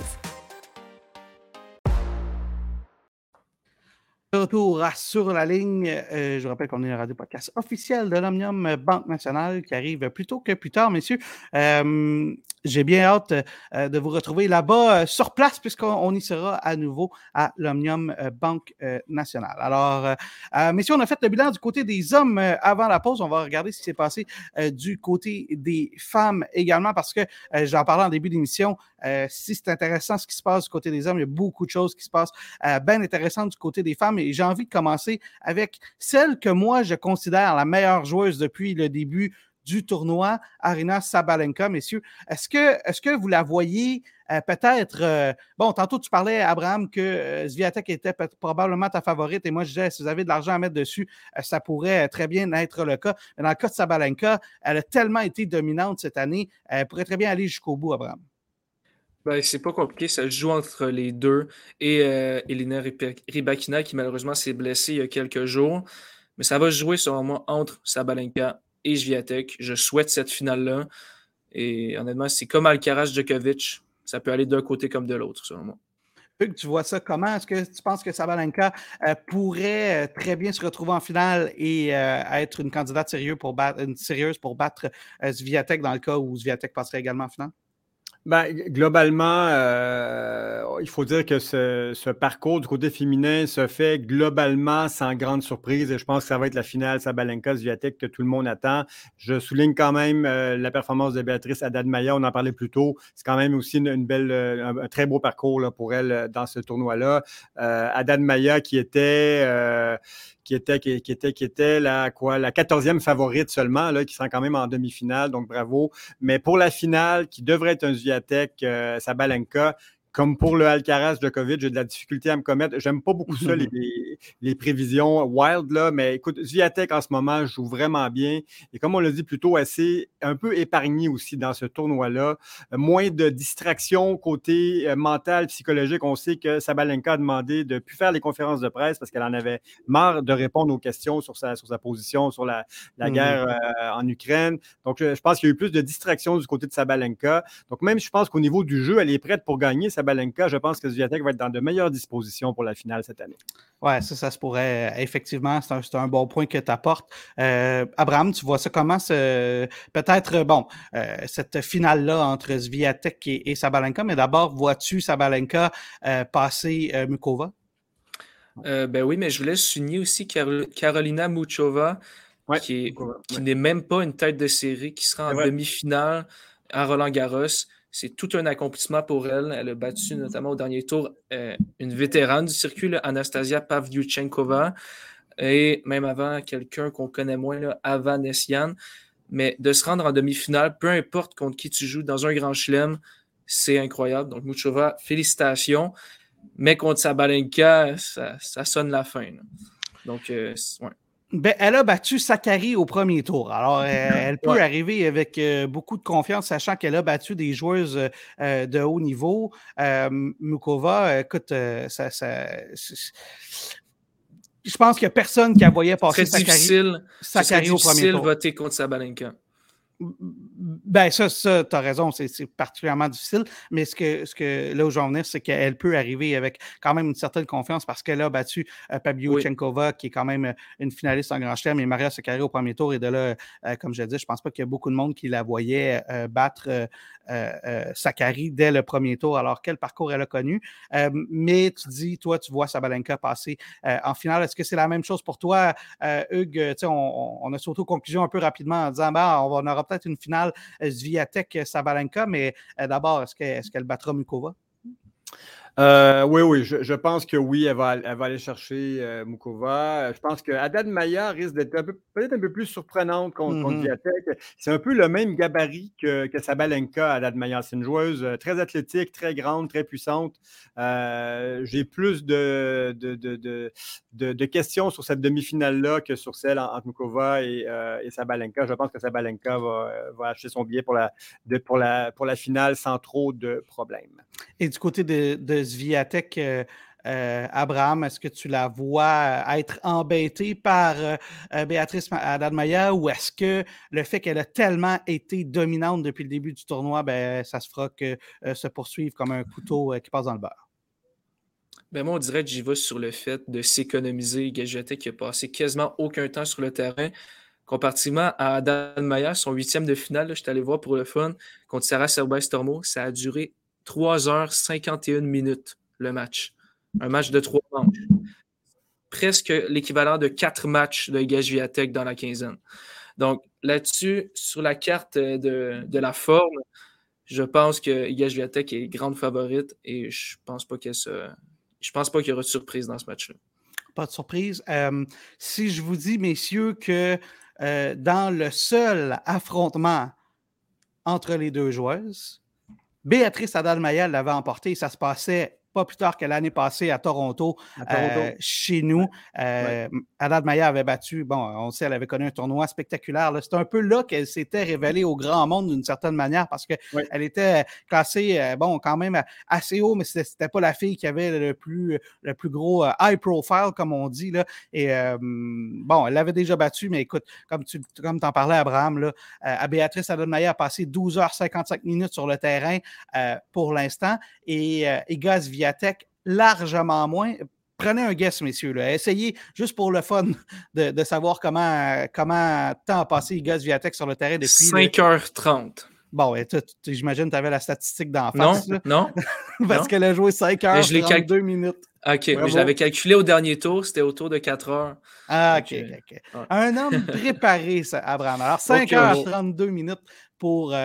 De retour à Sur la ligne, je vous rappelle qu'on est un radio-podcast officiel de l'Omnium Banque Nationale qui arrive plus tôt que plus tard, messieurs. J'ai bien hâte de vous retrouver là-bas sur place puisqu'on y sera à nouveau à l'Omnium Banque Nationale. Alors, messieurs, on a fait le bilan du côté des hommes avant la pause. On va regarder ce qui s'est passé du côté des femmes également parce que j'en parlais en début d'émission. Si c'est intéressant ce qui se passe du côté des hommes, il y a beaucoup de choses qui se passent bien intéressantes du côté des femmes. Et j'ai envie de commencer avec celle que moi, je considère la meilleure joueuse depuis le début du tournoi, Aryna Sabalenka, messieurs. Est-ce que vous la voyez peut-être... bon, tantôt, tu parlais, Abraham, que Swiatek était probablement ta favorite. Et moi, je disais, si vous avez de l'argent à mettre dessus, ça pourrait très bien être le cas. Mais dans le cas de Sabalenka, elle a tellement été dominante cette année, elle pourrait très bien aller jusqu'au bout, Abraham. Ben, c'est pas compliqué, ça se joue entre les deux et Elina Rybakina qui malheureusement s'est blessée il y a quelques jours. Mais ça va se jouer selon moi entre Sabalenka et Swiatek. Je souhaite cette finale-là. Et honnêtement, c'est comme Alcaraz-Djokovic. Ça peut aller d'un côté comme de l'autre, selon moi. Hugues, tu vois ça comment? Est-ce que tu penses que Sabalenka pourrait très bien se retrouver en finale et être une candidate sérieuse pour battre Swiatek dans le cas où Swiatek passerait également en finale? Ben, globalement, il faut dire que ce parcours du côté féminin se fait globalement sans grande surprise et je pense que ça va être la finale Sabalenka-Swiatek que tout le monde attend. Je souligne quand même la performance de Béatrice Haddad-Maia, on en parlait plus tôt. C'est quand même aussi un très beau parcours là, pour elle dans ce tournoi-là. Haddad-Maia qui était la 14e favorite seulement, là, qui sera quand même en demi-finale, donc bravo. Mais pour la finale, qui devrait être un Swiatek, Sabalenka, comme pour le Alcaraz-Djokovic, j'ai de la difficulté à me commettre. J'aime pas beaucoup ça, les prévisions wild, là, mais écoute, Swiatek en ce moment joue vraiment bien. Et comme on l'a dit plus tôt, un peu épargné aussi dans ce tournoi-là. Moins de distractions côté mental, psychologique. On sait que Sabalenka a demandé de ne plus faire les conférences de presse parce qu'elle en avait marre de répondre aux questions sur sa position, sur la guerre en Ukraine. Donc, je pense qu'il y a eu plus de distractions du côté de Sabalenka. Donc, même je pense qu'au niveau du jeu, elle est prête pour gagner Sabalenka. Je pense que Swiatek va être dans de meilleures dispositions pour la finale cette année. Oui, ça se pourrait. Effectivement, c'est un bon point que tu apportes. Abraham, tu vois ça comment? Peut-être, cette finale-là entre Swiatek et Sabalenka, mais d'abord, vois-tu Sabalenka passer Mukova? Ben oui, mais je voulais souligner aussi Karolina Muchova, qui n'est même pas une tête de série, qui sera en demi-finale à Roland-Garros. C'est tout un accomplissement pour elle. Elle a battu notamment au dernier tour une vétérane du circuit, là, Anastasia Pavlyuchenkova, et même avant quelqu'un qu'on connaît moins, là, Ava Nessian. Mais de se rendre en demi-finale, peu importe contre qui tu joues dans un grand chelem, c'est incroyable. Donc, Muchova, félicitations. Mais contre Sabalenka, ça sonne la fin. Là. Donc, ouais. Ben, elle a battu Sakkari au premier tour. Alors, elle peut arriver avec beaucoup de confiance, sachant qu'elle a battu des joueuses de haut niveau. Muchova, écoute, je pense qu'il n'y a personne qui la voyait passer Sakkari au premier tour. Voter contre Sabalenka. Ben, ça, tu as raison, c'est particulièrement difficile, mais ce que là où je veux en venir, c'est qu'elle peut arriver avec quand même une certaine confiance parce qu'elle a battu Pavlyuchenkova, qui est quand même une finaliste en Grand Chelem, et Maria Sakkari au premier tour. Et de là, comme je disais, je pense pas qu'il y a beaucoup de monde qui la voyait battre Sakkari dès le premier tour, alors quel parcours elle a connu. Mais tu dis, toi, tu vois Sabalenka passer en finale. Est-ce que c'est la même chose pour toi, Hugues? On a sauté aux conclusions un peu rapidement en disant, on aura peut-être une finale Swiatek-Sabalenka, mais d'abord, est-ce qu'elle battra Muchova? Oui, je pense que oui, elle va aller chercher Muchova. Je pense que Haddad Maia risque d'être peut-être un peu plus surprenante contre Swiatek. C'est un peu le même gabarit que Sabalenka, Haddad Maia. C'est une joueuse très athlétique, très grande, très puissante. J'ai plus de questions sur cette demi-finale-là que sur celle entre Muchova et Sabalenka. Je pense que Sabalenka va acheter son billet pour la finale sans trop de problèmes. Et du côté de Swiatek, Abraham, est-ce que tu la vois être embêtée par Béatrice Haddad-Maia, ou est-ce que le fait qu'elle a tellement été dominante depuis le début du tournoi, ça se fera que se poursuivre comme un couteau qui passe dans le beurre? Moi, on dirait que j'y vais sur le fait de s'économiser. Iga Swiatek qui a passé quasiment aucun temps sur le terrain. Comparativement à Haddad-Maia, son 8e de finale, je suis allé voir pour le fun, contre Sarah Cervais-Tormo, ça a duré 3h51 minutes le match. Un match de 3 manches. Presque l'équivalent de 4 matchs de Iga Swiatek dans la quinzaine. Donc là-dessus, sur la carte de la forme, je pense que Iga Swiatek est grande favorite et je pense pas qu'il y aura de surprise dans ce match-là. Pas de surprise. Si je vous dis, messieurs, que dans le seul affrontement entre les deux joueuses, Béatrice Haddad-Maia l'avait emporté et ça se passait pas plus tard que l'année passée à Toronto. Chez nous. Haddad-Maia avait battu, on sait, elle avait connu un tournoi spectaculaire. C'était un peu là qu'elle s'était révélée au grand monde d'une certaine manière parce qu'elle était classée, quand même assez haut, mais c'était pas la fille qui avait le plus gros high profile, comme on dit, là. Et elle l'avait déjà battue, mais écoute, comme t'en parlais, Abraham, là, à Béatrice Haddad-Maia a passé 12h55 minutes sur le terrain pour l'instant, et Iga Swiatek largement moins. Prenez un guess, messieurs. Là. Essayez, juste pour le fun, de savoir comment temps a passé Iga Swiatek sur le terrain depuis... 5h30. Bon, j'imagine que tu avais la statistique d'en face. Non. Parce qu'elle a joué 5h32 minutes. OK, mais je l'avais calculé au dernier tour, c'était autour de 4 heures. Ah, OK. Un homme préparé, ça, Abraham. Alors, 5h32 minutes pour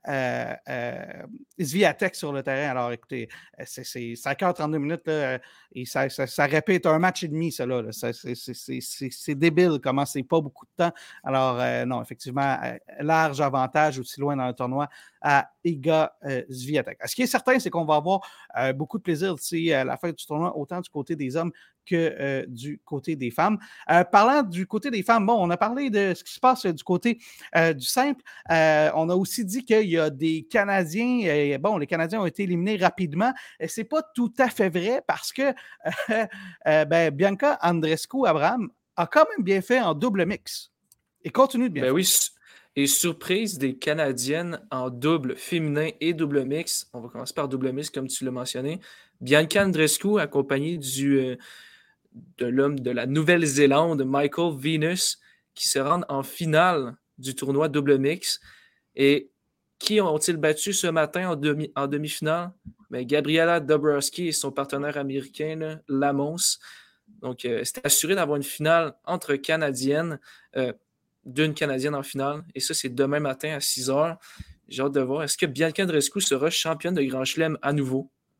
Swiatek sur le terrain. Alors, écoutez, c'est 5h32 minutes, là, et ça répète un match et demi, ça, là. C'est débile comment c'est pas beaucoup de temps. Alors, non, effectivement, large avantage aussi loin dans le tournoi à Iga Swiatek. Ce qui est certain, c'est qu'on va avoir beaucoup de plaisir d'ici à la fin du tournoi, autant du côté des hommes que du côté des femmes. Parlant du côté des femmes, on a parlé de ce qui se passe du côté du simple. On a aussi dit qu'il y a des Canadiens, les Canadiens ont été éliminés rapidement. C'est pas tout à fait vrai parce que Bianca Andreescu, Abraham, a quand même bien fait en double mix et continue de bien faire. Oui, et surprise des Canadiennes en double féminin et double mix. On va commencer par double mix, comme tu l'as mentionné. Bianca Andreescu, accompagnée de l'homme de la Nouvelle-Zélande, Michael Venus, qui se rendent en finale du tournoi double mix. Et qui ont-ils battu ce matin en demi-finale? Gabriela Dabrowski et son partenaire américain, là, Lamons. Donc, c'était assuré d'avoir une finale entre Canadiennes, d'une Canadienne en finale. Et ça, c'est demain matin à 6h. J'ai hâte de voir. Est-ce que Bianca Andreescu sera championne de Grand Chelem à nouveau?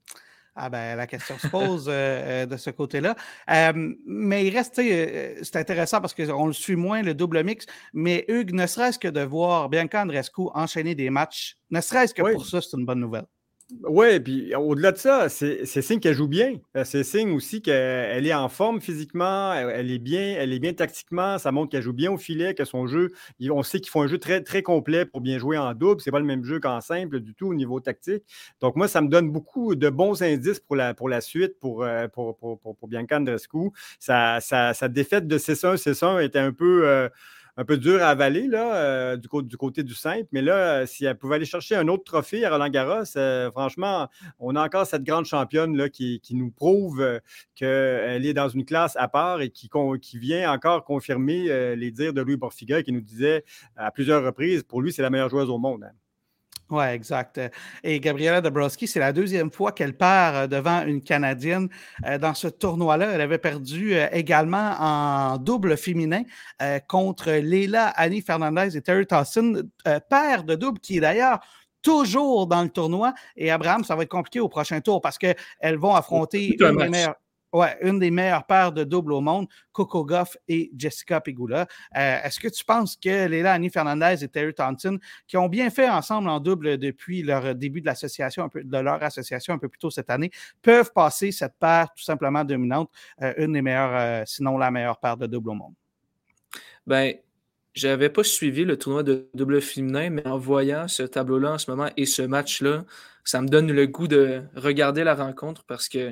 Ah ben, la question se pose de ce côté-là. Mais il reste, c'est intéressant parce qu'on le suit moins, le double mix, mais Hugues, ne serait-ce que de voir Bianca Andreescu enchaîner des matchs, ne serait-ce que pour Oui. ça, c'est une bonne nouvelle. Oui, puis au-delà de ça, c'est signe qu'elle joue bien. C'est signe aussi qu'elle est en forme physiquement, elle est bien tactiquement. Ça montre qu'elle joue bien au filet, que son jeu, on sait qu'ils font un jeu très, très complet pour bien jouer en double. C'est pas le même jeu qu'en simple du tout au niveau tactique. Donc, moi, ça me donne beaucoup de bons indices pour la suite pour Bianca Andreescu. Sa défaite de 6-1, 6-1 était un peu dur à avaler là, du côté du simple. Mais là, si elle pouvait aller chercher un autre trophée à Roland-Garros, franchement, on a encore cette grande championne là, qui nous prouve qu'elle est dans une classe à part et qui vient encore confirmer les dires de Louis Borfiga qui nous disait à plusieurs reprises, pour lui, c'est la meilleure joueuse au monde. Hein. Oui, exact. Et Gabriela Dabrowski, c'est la deuxième fois qu'elle perd devant une Canadienne dans ce tournoi-là. Elle avait perdu également en double féminin contre Leila Annie Fernandez et Terry Towson, paire de double qui est d'ailleurs toujours dans le tournoi. Et Abraham, ça va être compliqué au prochain tour parce qu'elles vont affronter une des meilleures paires de double au monde, Coco Gauff et Jessica Pegula. Est-ce que tu penses que Leila Annie Fernandez et Terry Thompson, qui ont bien fait ensemble en double depuis leur début de l'association, de leur association un peu plus tôt cette année, peuvent passer cette paire tout simplement dominante, une des meilleures, sinon la meilleure paire de double au monde? Ben, j'avais pas suivi le tournoi de double féminin, mais en voyant ce tableau-là en ce moment et ce match-là, ça me donne le goût de regarder la rencontre parce que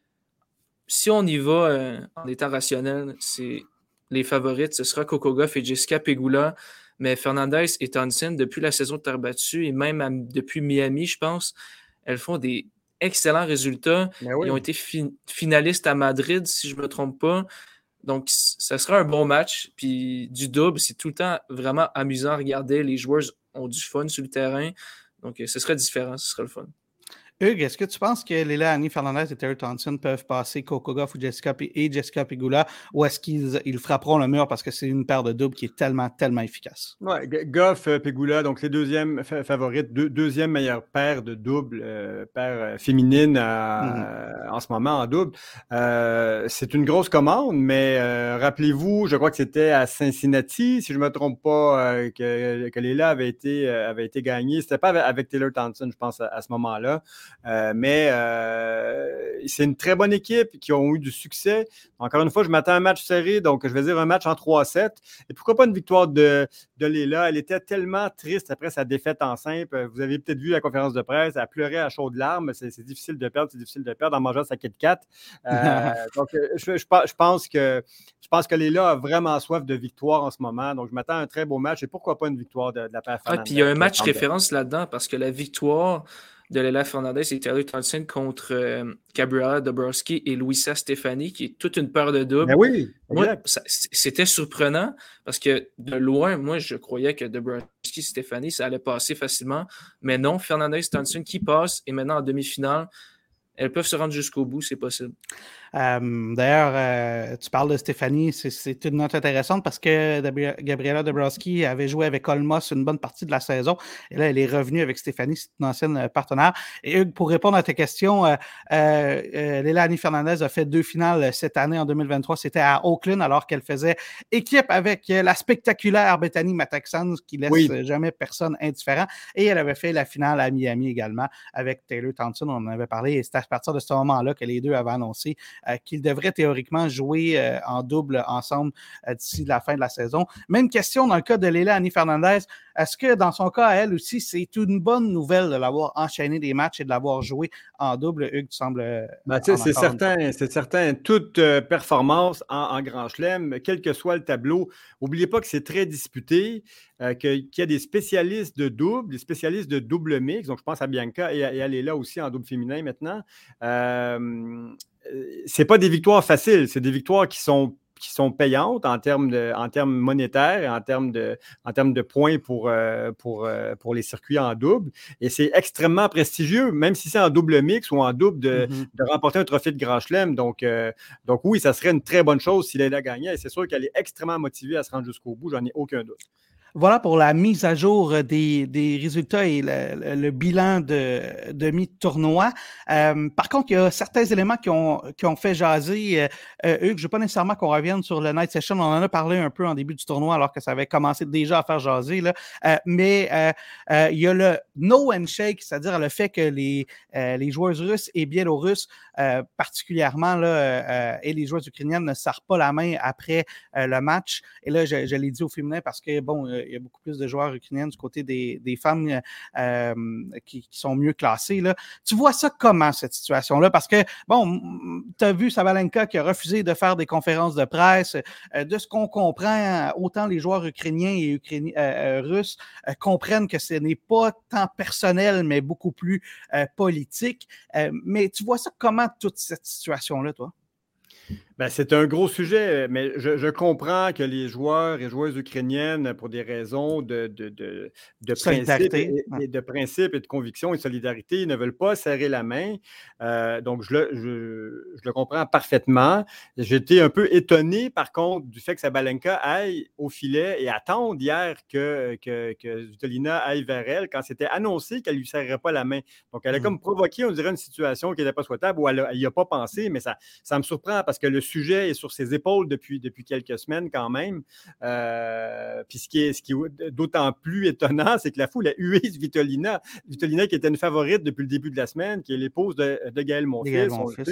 si on y va en étant rationnel, c'est les favorites, ce sera Coco Gauff et Jessica Pegula. Mais Fernandez et Townsend, depuis la saison de terre battue et même depuis Miami, je pense, elles font des excellents résultats. Oui. Ils ont été finalistes à Madrid, si je ne me trompe pas. Donc, ça sera un bon match. Puis du double, c'est tout le temps vraiment amusant à regarder. Les joueurs ont du fun sur le terrain. Donc, ce serait différent, ce sera le fun. Hugues, est-ce que tu penses que Leila Annie Fernandez et Terry Thompson peuvent passer Coco Gauff ou Jessica Pegula, ou est-ce qu'ils frapperont le mur parce que c'est une paire de doubles qui est tellement, tellement efficace? Oui, Gauff, Pegula, donc les deuxièmes favorites, deuxième meilleure paire de double, paire féminine en ce moment en double. C'est une grosse commande, mais rappelez-vous, je crois que c'était à Cincinnati, si je ne me trompe pas, que Leila avait été gagnée. C'était pas avec Taylor Thompson, je pense, à ce moment-là. Mais c'est une très bonne équipe qui ont eu du succès. Encore une fois, je m'attends à un match serré, donc je vais dire un match en 3-7. Et pourquoi pas une victoire de Leila? Elle était tellement triste après sa défaite en simple. Vous avez peut-être vu la conférence de presse. Elle pleurait à chaudes larmes. C'est difficile de perdre en mangeant sa Kit Kat. Donc, je pense que Leila a vraiment soif de victoire en ce moment. Donc, je m'attends à un très beau match. Et pourquoi pas une victoire de la paire Fernandez? Puis il y a un match référence là-dedans parce que la victoire de Leila Fernandez et Terry Thompson contre Gabriela Dabrowski et Luisa Stefani, qui est toute une paire de doubles. Mais oui, moi, c'était surprenant parce que de loin, moi, je croyais que Dabrowski et Stefani, ça allait passer facilement. Mais non, Fernandez et Thompson qui passent et maintenant en demi-finale, elles peuvent se rendre jusqu'au bout, c'est possible. D'ailleurs, tu parles de Stéphanie, c'est une note intéressante parce que Gabriela Dabrowski avait joué avec Olmos une bonne partie de la saison et là, elle est revenue avec Stéphanie, c'est une ancienne partenaire. Et Hugues, pour répondre à ta question, Leila Annie Fernandez a fait 2 finales cette année en 2023. C'était à Oakland alors qu'elle faisait équipe avec la spectaculaire Bethany Mattek-Sands qui laisse jamais personne indifférent. Et elle avait fait la finale à Miami également avec Taylor Thompson, on en avait parlé. Et c'est à partir de ce moment-là que les deux avaient annoncé qu'ils devraient théoriquement jouer en double ensemble d'ici la fin de la saison. Même question dans le cas de Leila Annie Fernandez. Est-ce que dans son cas, elle aussi, c'est une bonne nouvelle de l'avoir enchaîné des matchs et de l'avoir joué en double? Hugues, tu sembles... c'est certain. Toute performance en Grand Chelem, quel que soit le tableau, n'oubliez pas que c'est très disputé, qu'il y a des spécialistes de double, des spécialistes de double mix. Donc, je pense à Bianca et à Leila aussi en double féminin maintenant. C'est pas des victoires faciles, c'est des victoires qui sont payantes en termes monétaires et en termes de points pour les circuits en double. Et c'est extrêmement prestigieux, même si c'est en double mix ou en double de remporter un trophée de Grand Chelem. Donc oui, ça serait une très bonne chose si Leila gagnait. Et c'est sûr qu'elle est extrêmement motivée à se rendre jusqu'au bout, j'en ai aucun doute. Voilà pour la mise à jour des résultats et le bilan de mi-tournoi. Par contre, il y a certains éléments qui ont fait jaser. Hugues, je veux pas nécessairement qu'on revienne sur le Night Session. On en a parlé un peu en début du tournoi alors que ça avait commencé déjà à faire jaser. Là. Mais il y a le no handshake, c'est-à-dire le fait que les joueurs russes et biélorusses, particulièrement, là, et les joueurs ukrainiennes ne serrent pas la main après le match. Et là, je l'ai dit au féminin parce que, bon, il y a beaucoup plus de joueurs ukrainiennes du côté des femmes qui sont mieux classées. Là. Tu vois ça comment, cette situation-là? Parce que, bon, tu as vu Sabalenka qui a refusé de faire des conférences de presse. De ce qu'on comprend, autant les joueurs ukrainiens et russes comprennent que ce n'est pas tant personnel, mais beaucoup plus politique. Mais tu vois ça comment, toute cette situation-là, toi? Ben, c'est un gros sujet, mais je comprends que les joueurs et joueuses ukrainiennes, pour des raisons de principe et de conviction et de solidarité, ne veulent pas serrer la main. Donc, je le comprends parfaitement. J'étais un peu étonné, par contre, du fait que Sabalenka aille au filet et attende hier que Svitolina aille vers elle quand c'était annoncé qu'elle ne lui serrerait pas la main. Donc, elle a comme provoqué, on dirait, une situation qui n'était pas souhaitable ou elle n'y a pas pensé, mais ça me surprend parce que le sujet est sur ses épaules depuis quelques semaines quand même. Puis ce qui est d'autant plus étonnant, c'est que la foule a hué Svitolina. Svitolina qui était une favorite depuis le début de la semaine, qui est l'épouse de Gaël Monfils.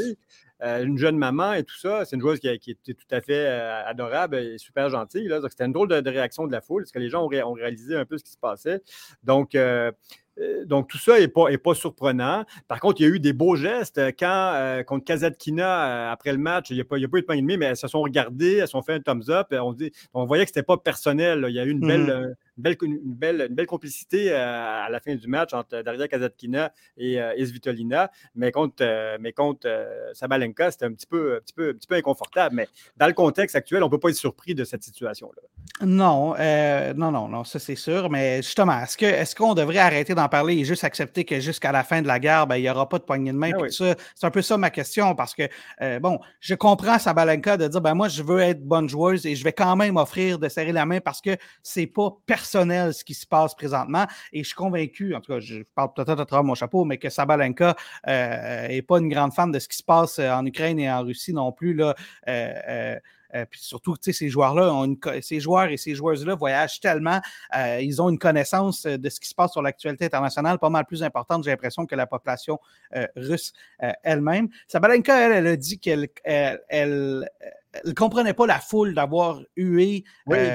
Une jeune maman et tout ça. C'est une joueuse qui était tout à fait adorable et super gentille. Là. Donc, c'était une drôle de réaction de la foule, parce que les gens ont réalisé un peu ce qui se passait. Donc, tout ça n'est pas surprenant. Par contre, il y a eu des beaux gestes. Quand, contre Kasatkina, après le match, il n'y a pas eu de poignée de main, mais elles se sont regardées, elles se sont fait un thumbs up. On voyait que ce n'était pas personnel. Là. Il y a eu une belle complicité à la fin du match entre Daria Kasatkina et Svitolina. Mais contre Sabalenka, c'était un petit peu inconfortable. Mais dans le contexte actuel, on ne peut pas être surpris de cette situation-là. Non, ça c'est sûr. Mais justement, est-ce qu'on devrait arrêter d'en parler et juste accepter que jusqu'à la fin de la guerre, il n'y aura pas de poignée de main? Ah oui. Ça, c'est un peu ça ma question, parce que, je comprends Sabalenka de dire, moi, je veux être bonne joueuse et je vais quand même offrir de serrer la main parce que c'est pas personnel ce qui se passe présentement. Et je suis convaincu, en tout cas, je parle peut-être à travers mon chapeau, mais que Sabalenka n'est pas une grande fan de ce qui se passe en Ukraine et en Russie non plus, là. Puis surtout, tu sais, ces joueurs-là, ces joueurs et ces joueuses-là voyagent tellement, ils ont une connaissance de ce qui se passe sur l'actualité internationale pas mal plus importante, j'ai l'impression, que la population russe elle-même. Sabalenka, elle a dit qu'elle ne comprenait pas la foule d'avoir hué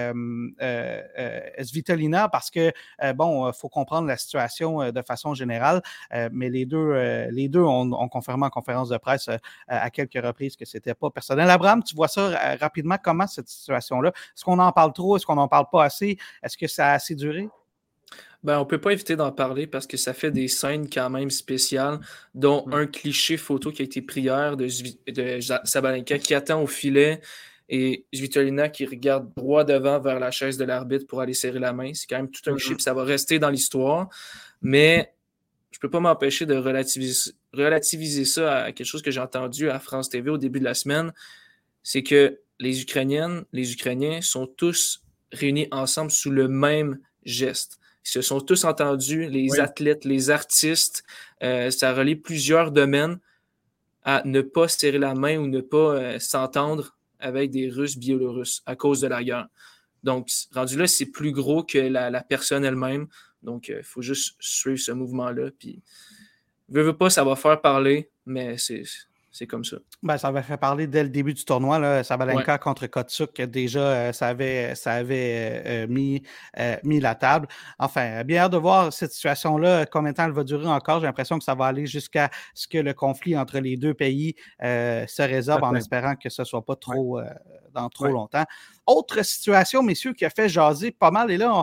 Svitolina parce que, faut comprendre la situation de façon générale, mais les deux ont confirmé en conférence de presse à quelques reprises que c'était pas personnel. Abraham, tu vois ça rapidement, comment cette situation-là? Est-ce qu'on en parle trop? Est-ce qu'on n'en parle pas assez? Est-ce que ça a assez duré? On ne peut pas éviter d'en parler parce que ça fait des scènes quand même spéciales, dont un cliché photo qui a été pris hier de Sabalenka qui attend au filet et Svitolina qui regarde droit devant vers la chaise de l'arbitre pour aller serrer la main. C'est quand même tout un cliché, puis ça va rester dans l'histoire. Mais je ne peux pas m'empêcher de relativiser ça à quelque chose que j'ai entendu à France TV au début de la semaine. C'est que les Ukrainiennes, les Ukrainiens sont tous réunis ensemble sous le même geste. Ils se sont tous entendus, les athlètes, les artistes. Ça relie plusieurs domaines à ne pas serrer la main ou ne pas s'entendre avec des Russes biélorusses à cause de la guerre. Donc, rendu là, c'est plus gros que la personne elle-même. Donc, il faut juste suivre ce mouvement-là. Puis, veux pas, ça va faire parler, mais c'est comme ça. Ça avait fait parler dès le début du tournoi, là, Sabalenka contre Kotsuk, déjà, ça avait mis la table. Enfin, bien hâte de voir cette situation-là, combien de temps elle va durer encore. J'ai l'impression que ça va aller jusqu'à ce que le conflit entre les deux pays se résorbe, en espérant que ce ne soit pas trop dans trop longtemps. Autre situation, messieurs, qui a fait jaser pas mal, et là,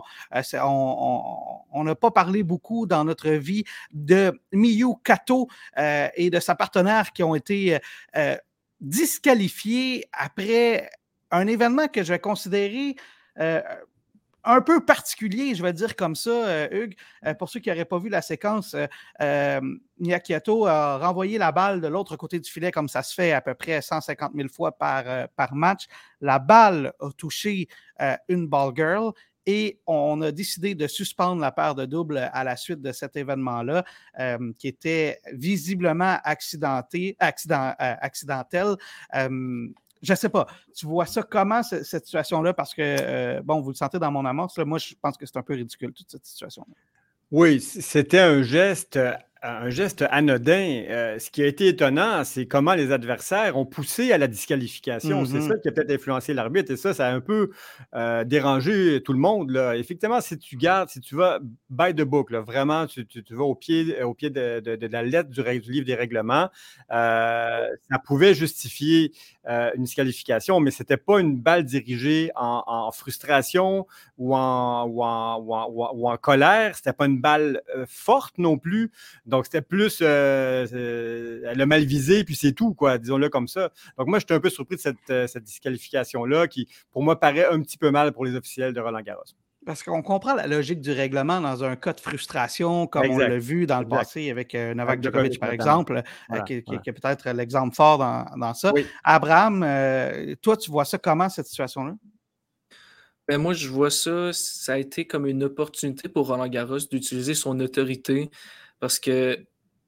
on n'a pas parlé beaucoup dans notre vie de Miyu Kato et de sa partenaire qui ont été disqualifiés après un événement que je vais considérer un peu particulier, je vais dire comme ça, Hugues. Pour ceux qui n'auraient pas vu la séquence, Niakiato a renvoyé la balle de l'autre côté du filet, comme ça se fait à peu près 150 000 fois par match. La balle a touché une ball girl et on a décidé de suspendre la paire de doubles à la suite de cet événement-là, qui était visiblement accidentel. Je ne sais pas. Tu vois ça comment, cette situation-là? Parce que, bon, vous le sentez dans mon amorce, là, moi, je pense que c'est un peu ridicule, toute cette situation-là. Oui, c'était un geste anodin. Ce qui a été étonnant, c'est comment les adversaires ont poussé à la disqualification. C'est ça qui a peut-être influencé l'arbitre et ça a un peu dérangé tout le monde, là. Effectivement, si tu vas by the book, là, vraiment, tu vas au pied de la lettre du livre des règlements, ça pouvait justifier une disqualification, mais ce n'était pas une balle dirigée en frustration ou en colère. C'était pas une balle forte non plus. Donc, c'était plus elle a mal visé, puis c'est tout, quoi, disons-le comme ça. Donc, moi, j'étais un peu surpris de cette disqualification-là qui, pour moi, paraît un petit peu mal pour les officiels de Roland-Garros. Parce qu'on comprend la logique du règlement dans un cas de frustration, comme on l'a vu dans le passé avec Novak Djokovic, par exemple, qui est peut-être l'exemple fort dans ça. Oui. Abraham, toi, tu vois ça comment, cette situation-là? Ben moi, je vois ça a été comme une opportunité pour Roland-Garros d'utiliser son autorité parce que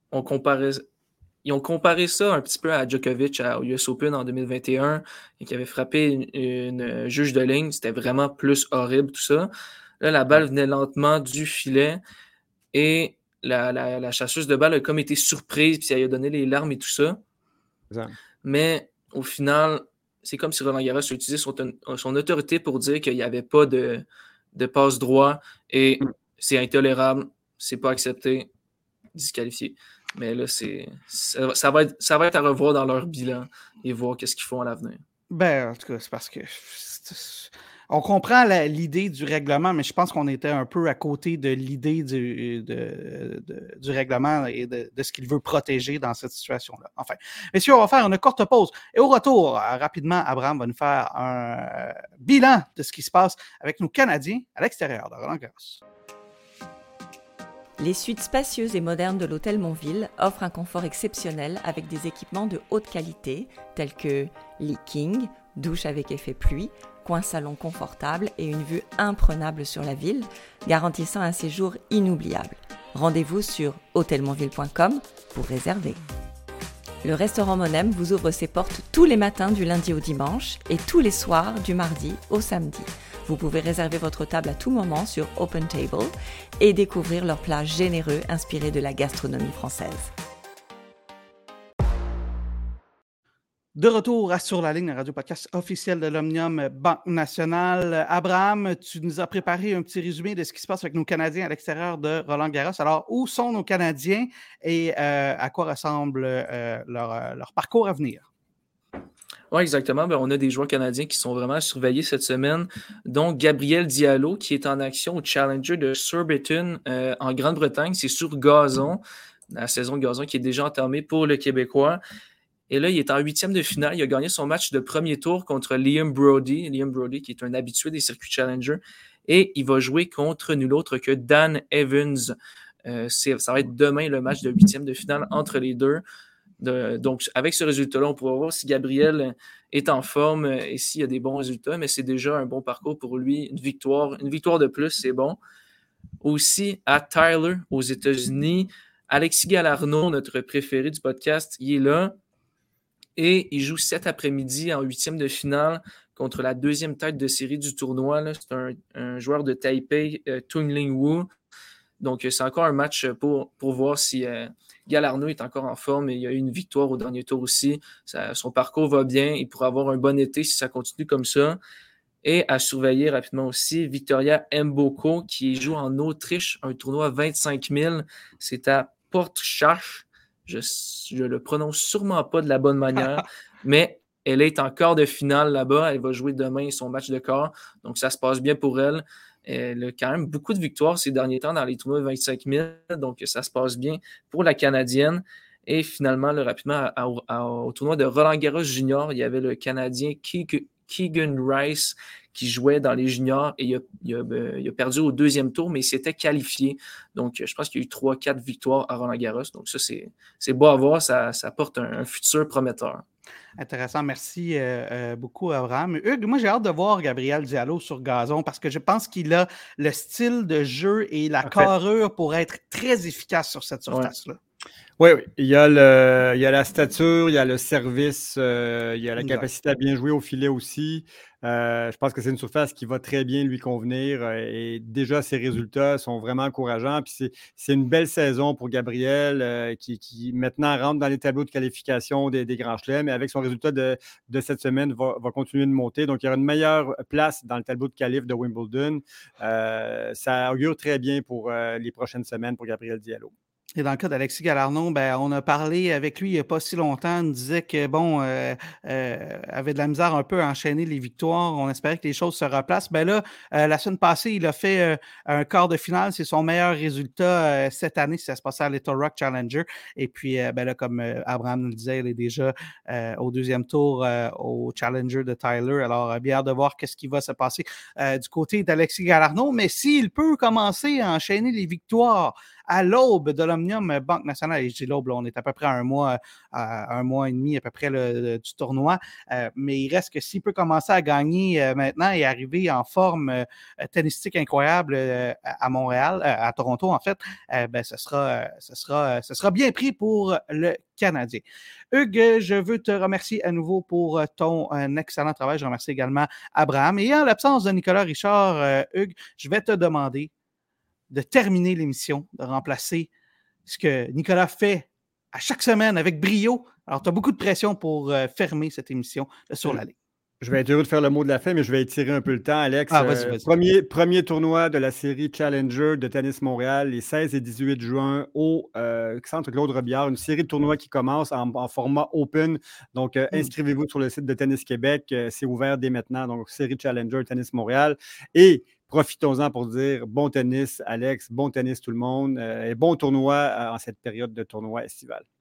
ils ont comparé ça un petit peu à Djokovic au US Open en 2021 et qui avait frappé une juge de ligne. C'était vraiment plus horrible, tout ça. Là, la balle venait lentement du filet et la chasseuse de balle a comme été surprise puis elle a donné les larmes et tout ça. Exact. Mais au final, c'est comme si Roland-Garros a utilisé son autorité pour dire qu'il n'y avait pas de passe droit et c'est intolérable, c'est pas accepté, disqualifié. Mais là, ça va être à revoir dans leur bilan et voir qu'est-ce qu'ils font à l'avenir. Ben, en tout cas, c'est parce que on comprend l'idée du règlement, mais je pense qu'on était un peu à côté de l'idée du règlement et de ce qu'il veut protéger dans cette situation-là. Enfin, messieurs, on va faire une courte pause. Et au retour, rapidement, Abraham va nous faire un bilan de ce qui se passe avec nos Canadiens à l'extérieur de Roland-Garros. Les suites spacieuses et modernes de l'hôtel Montville offrent un confort exceptionnel avec des équipements de haute qualité tels que lit king, douche avec effet pluie, coin salon confortable et une vue imprenable sur la ville, garantissant un séjour inoubliable. Rendez-vous sur hôtelmontville.com pour réserver. Le restaurant Monem vous ouvre ses portes tous les matins du lundi au dimanche et tous les soirs du mardi au samedi. Vous pouvez réserver votre table à tout moment sur OpenTable et découvrir leurs plats généreux inspirés de la gastronomie française. De retour à Sur la ligne, le radio-podcast officiel de l'Omnium Banque Nationale. Abraham, tu nous as préparé un petit résumé de ce qui se passe avec nos Canadiens à l'extérieur de Roland-Garros. Alors, où sont nos Canadiens et à quoi ressemble leur parcours à venir? Oui, exactement. On a des joueurs canadiens qui sont vraiment surveillés cette semaine, dont Gabriel Diallo, qui est en action au Challenger de Surbiton en Grande-Bretagne. C'est sur gazon, la saison de gazon qui est déjà entamée pour le Québécois. Et là, il est en 8e de finale. Il a gagné son match de premier tour contre Liam Brody. Liam Brody, qui est un habitué des circuits Challenger. Et il va jouer contre nul autre que Dan Evans. Ça va être demain le match de 8e de finale entre les deux. Donc, avec ce résultat-là, on pourra voir si Gabriel est en forme et s'il y a des bons résultats. Mais c'est déjà un bon parcours pour lui. Une victoire de plus, c'est bon. Aussi, à Tyler, aux États-Unis, Alexis Galarneau, notre préféré du podcast, il est là. Et il joue cet après-midi en 8e de finale contre la deuxième tête de série du tournoi. Là. C'est un joueur de Taipei, Tung-Ling Wu. Donc, c'est encore un match pour voir si Galarneau est encore en forme. Et il y a eu une victoire au dernier tour aussi. Son parcours va bien. Il pourra avoir un bon été si ça continue comme ça. Et à surveiller rapidement aussi, Victoria Mboko qui joue en Autriche, un tournoi 25 000. C'est à Portschach. Je le prononce sûrement pas de la bonne manière, mais elle est en quart de finale là-bas. Elle va jouer demain son match de quart. Donc, ça se passe bien pour elle. Elle a quand même beaucoup de victoires ces derniers temps dans les tournois 25 000. Donc, ça se passe bien pour la Canadienne. Et finalement, là, rapidement, au tournoi de Roland-Garros Junior, il y avait le Canadien Keegan Rice qui jouait dans les juniors et il a perdu au deuxième tour, mais il s'était qualifié. Donc, je pense qu'il y a eu 3-4 victoires à Roland-Garros. Donc, ça, c'est beau à voir. Ça porte un futur prometteur. Intéressant. Merci beaucoup, Abraham. Hugues, moi, j'ai hâte de voir Gabriel Diallo sur gazon parce que je pense qu'il a le style de jeu et la carrure pour être très efficace sur cette surface-là. Oui, oui. Il y a la stature, il y a le service, il y a la capacité à bien jouer au filet aussi. Je pense que c'est une surface qui va très bien lui convenir et déjà ses résultats sont vraiment encourageants. Puis c'est une belle saison pour Gabriel qui maintenant rentre dans les tableaux de qualification des Grands Chelems, mais avec son résultat de cette semaine va continuer de monter. Donc, il y aura une meilleure place dans le tableau de qualif de Wimbledon. Ça augure très bien pour les prochaines semaines pour Gabriel Diallo. Et dans le cas d'Alexis Galarneau, on a parlé avec lui il n'y a pas si longtemps. Il nous disait que, avait de la misère un peu à enchaîner les victoires. On espérait que les choses se replacent. La semaine passée, il a fait un quart de finale. C'est son meilleur résultat cette année, si ça se passait à Little Rock Challenger. Et puis, comme Abraham nous le disait, il est déjà au deuxième tour au Challenger de Tyler. Alors, bien hâte de voir qu'est-ce qui va se passer du côté d'Alexis Galarneau. Mais s'il peut commencer à enchaîner les victoires à l'aube de l'Omnium Banque Nationale, et je dis l'aube, on est à peu près à un mois et demi à peu près du tournoi, mais il reste que s'il peut commencer à gagner maintenant et arriver en forme tennistique incroyable à Montréal, à Toronto en fait, ce sera bien pris pour le Canadien. Hugues, je veux te remercier à nouveau pour ton excellent travail. Je remercie également Abraham. Et en l'absence de Nicolas Richard, Hugues, je vais te demander de terminer l'émission, de remplacer ce que Nicolas fait à chaque semaine avec brio. Alors, tu as beaucoup de pression pour fermer cette émission Sur la ligne. Je vais être heureux de faire le mot de la fin, mais je vais étirer un peu le temps, Alex. Vas-y. Premier tournoi de la série Challenger de Tennis Montréal, les 16 et 18 juin au Centre Claude Robillard. Une série de tournois qui commence en format open. Donc, inscrivez-vous sur le site de Tennis Québec. C'est ouvert dès maintenant. Donc, série Challenger Tennis Montréal. Et profitons-en pour dire bon tennis, Alex, bon tennis tout le monde et bon tournoi en cette période de tournoi estival.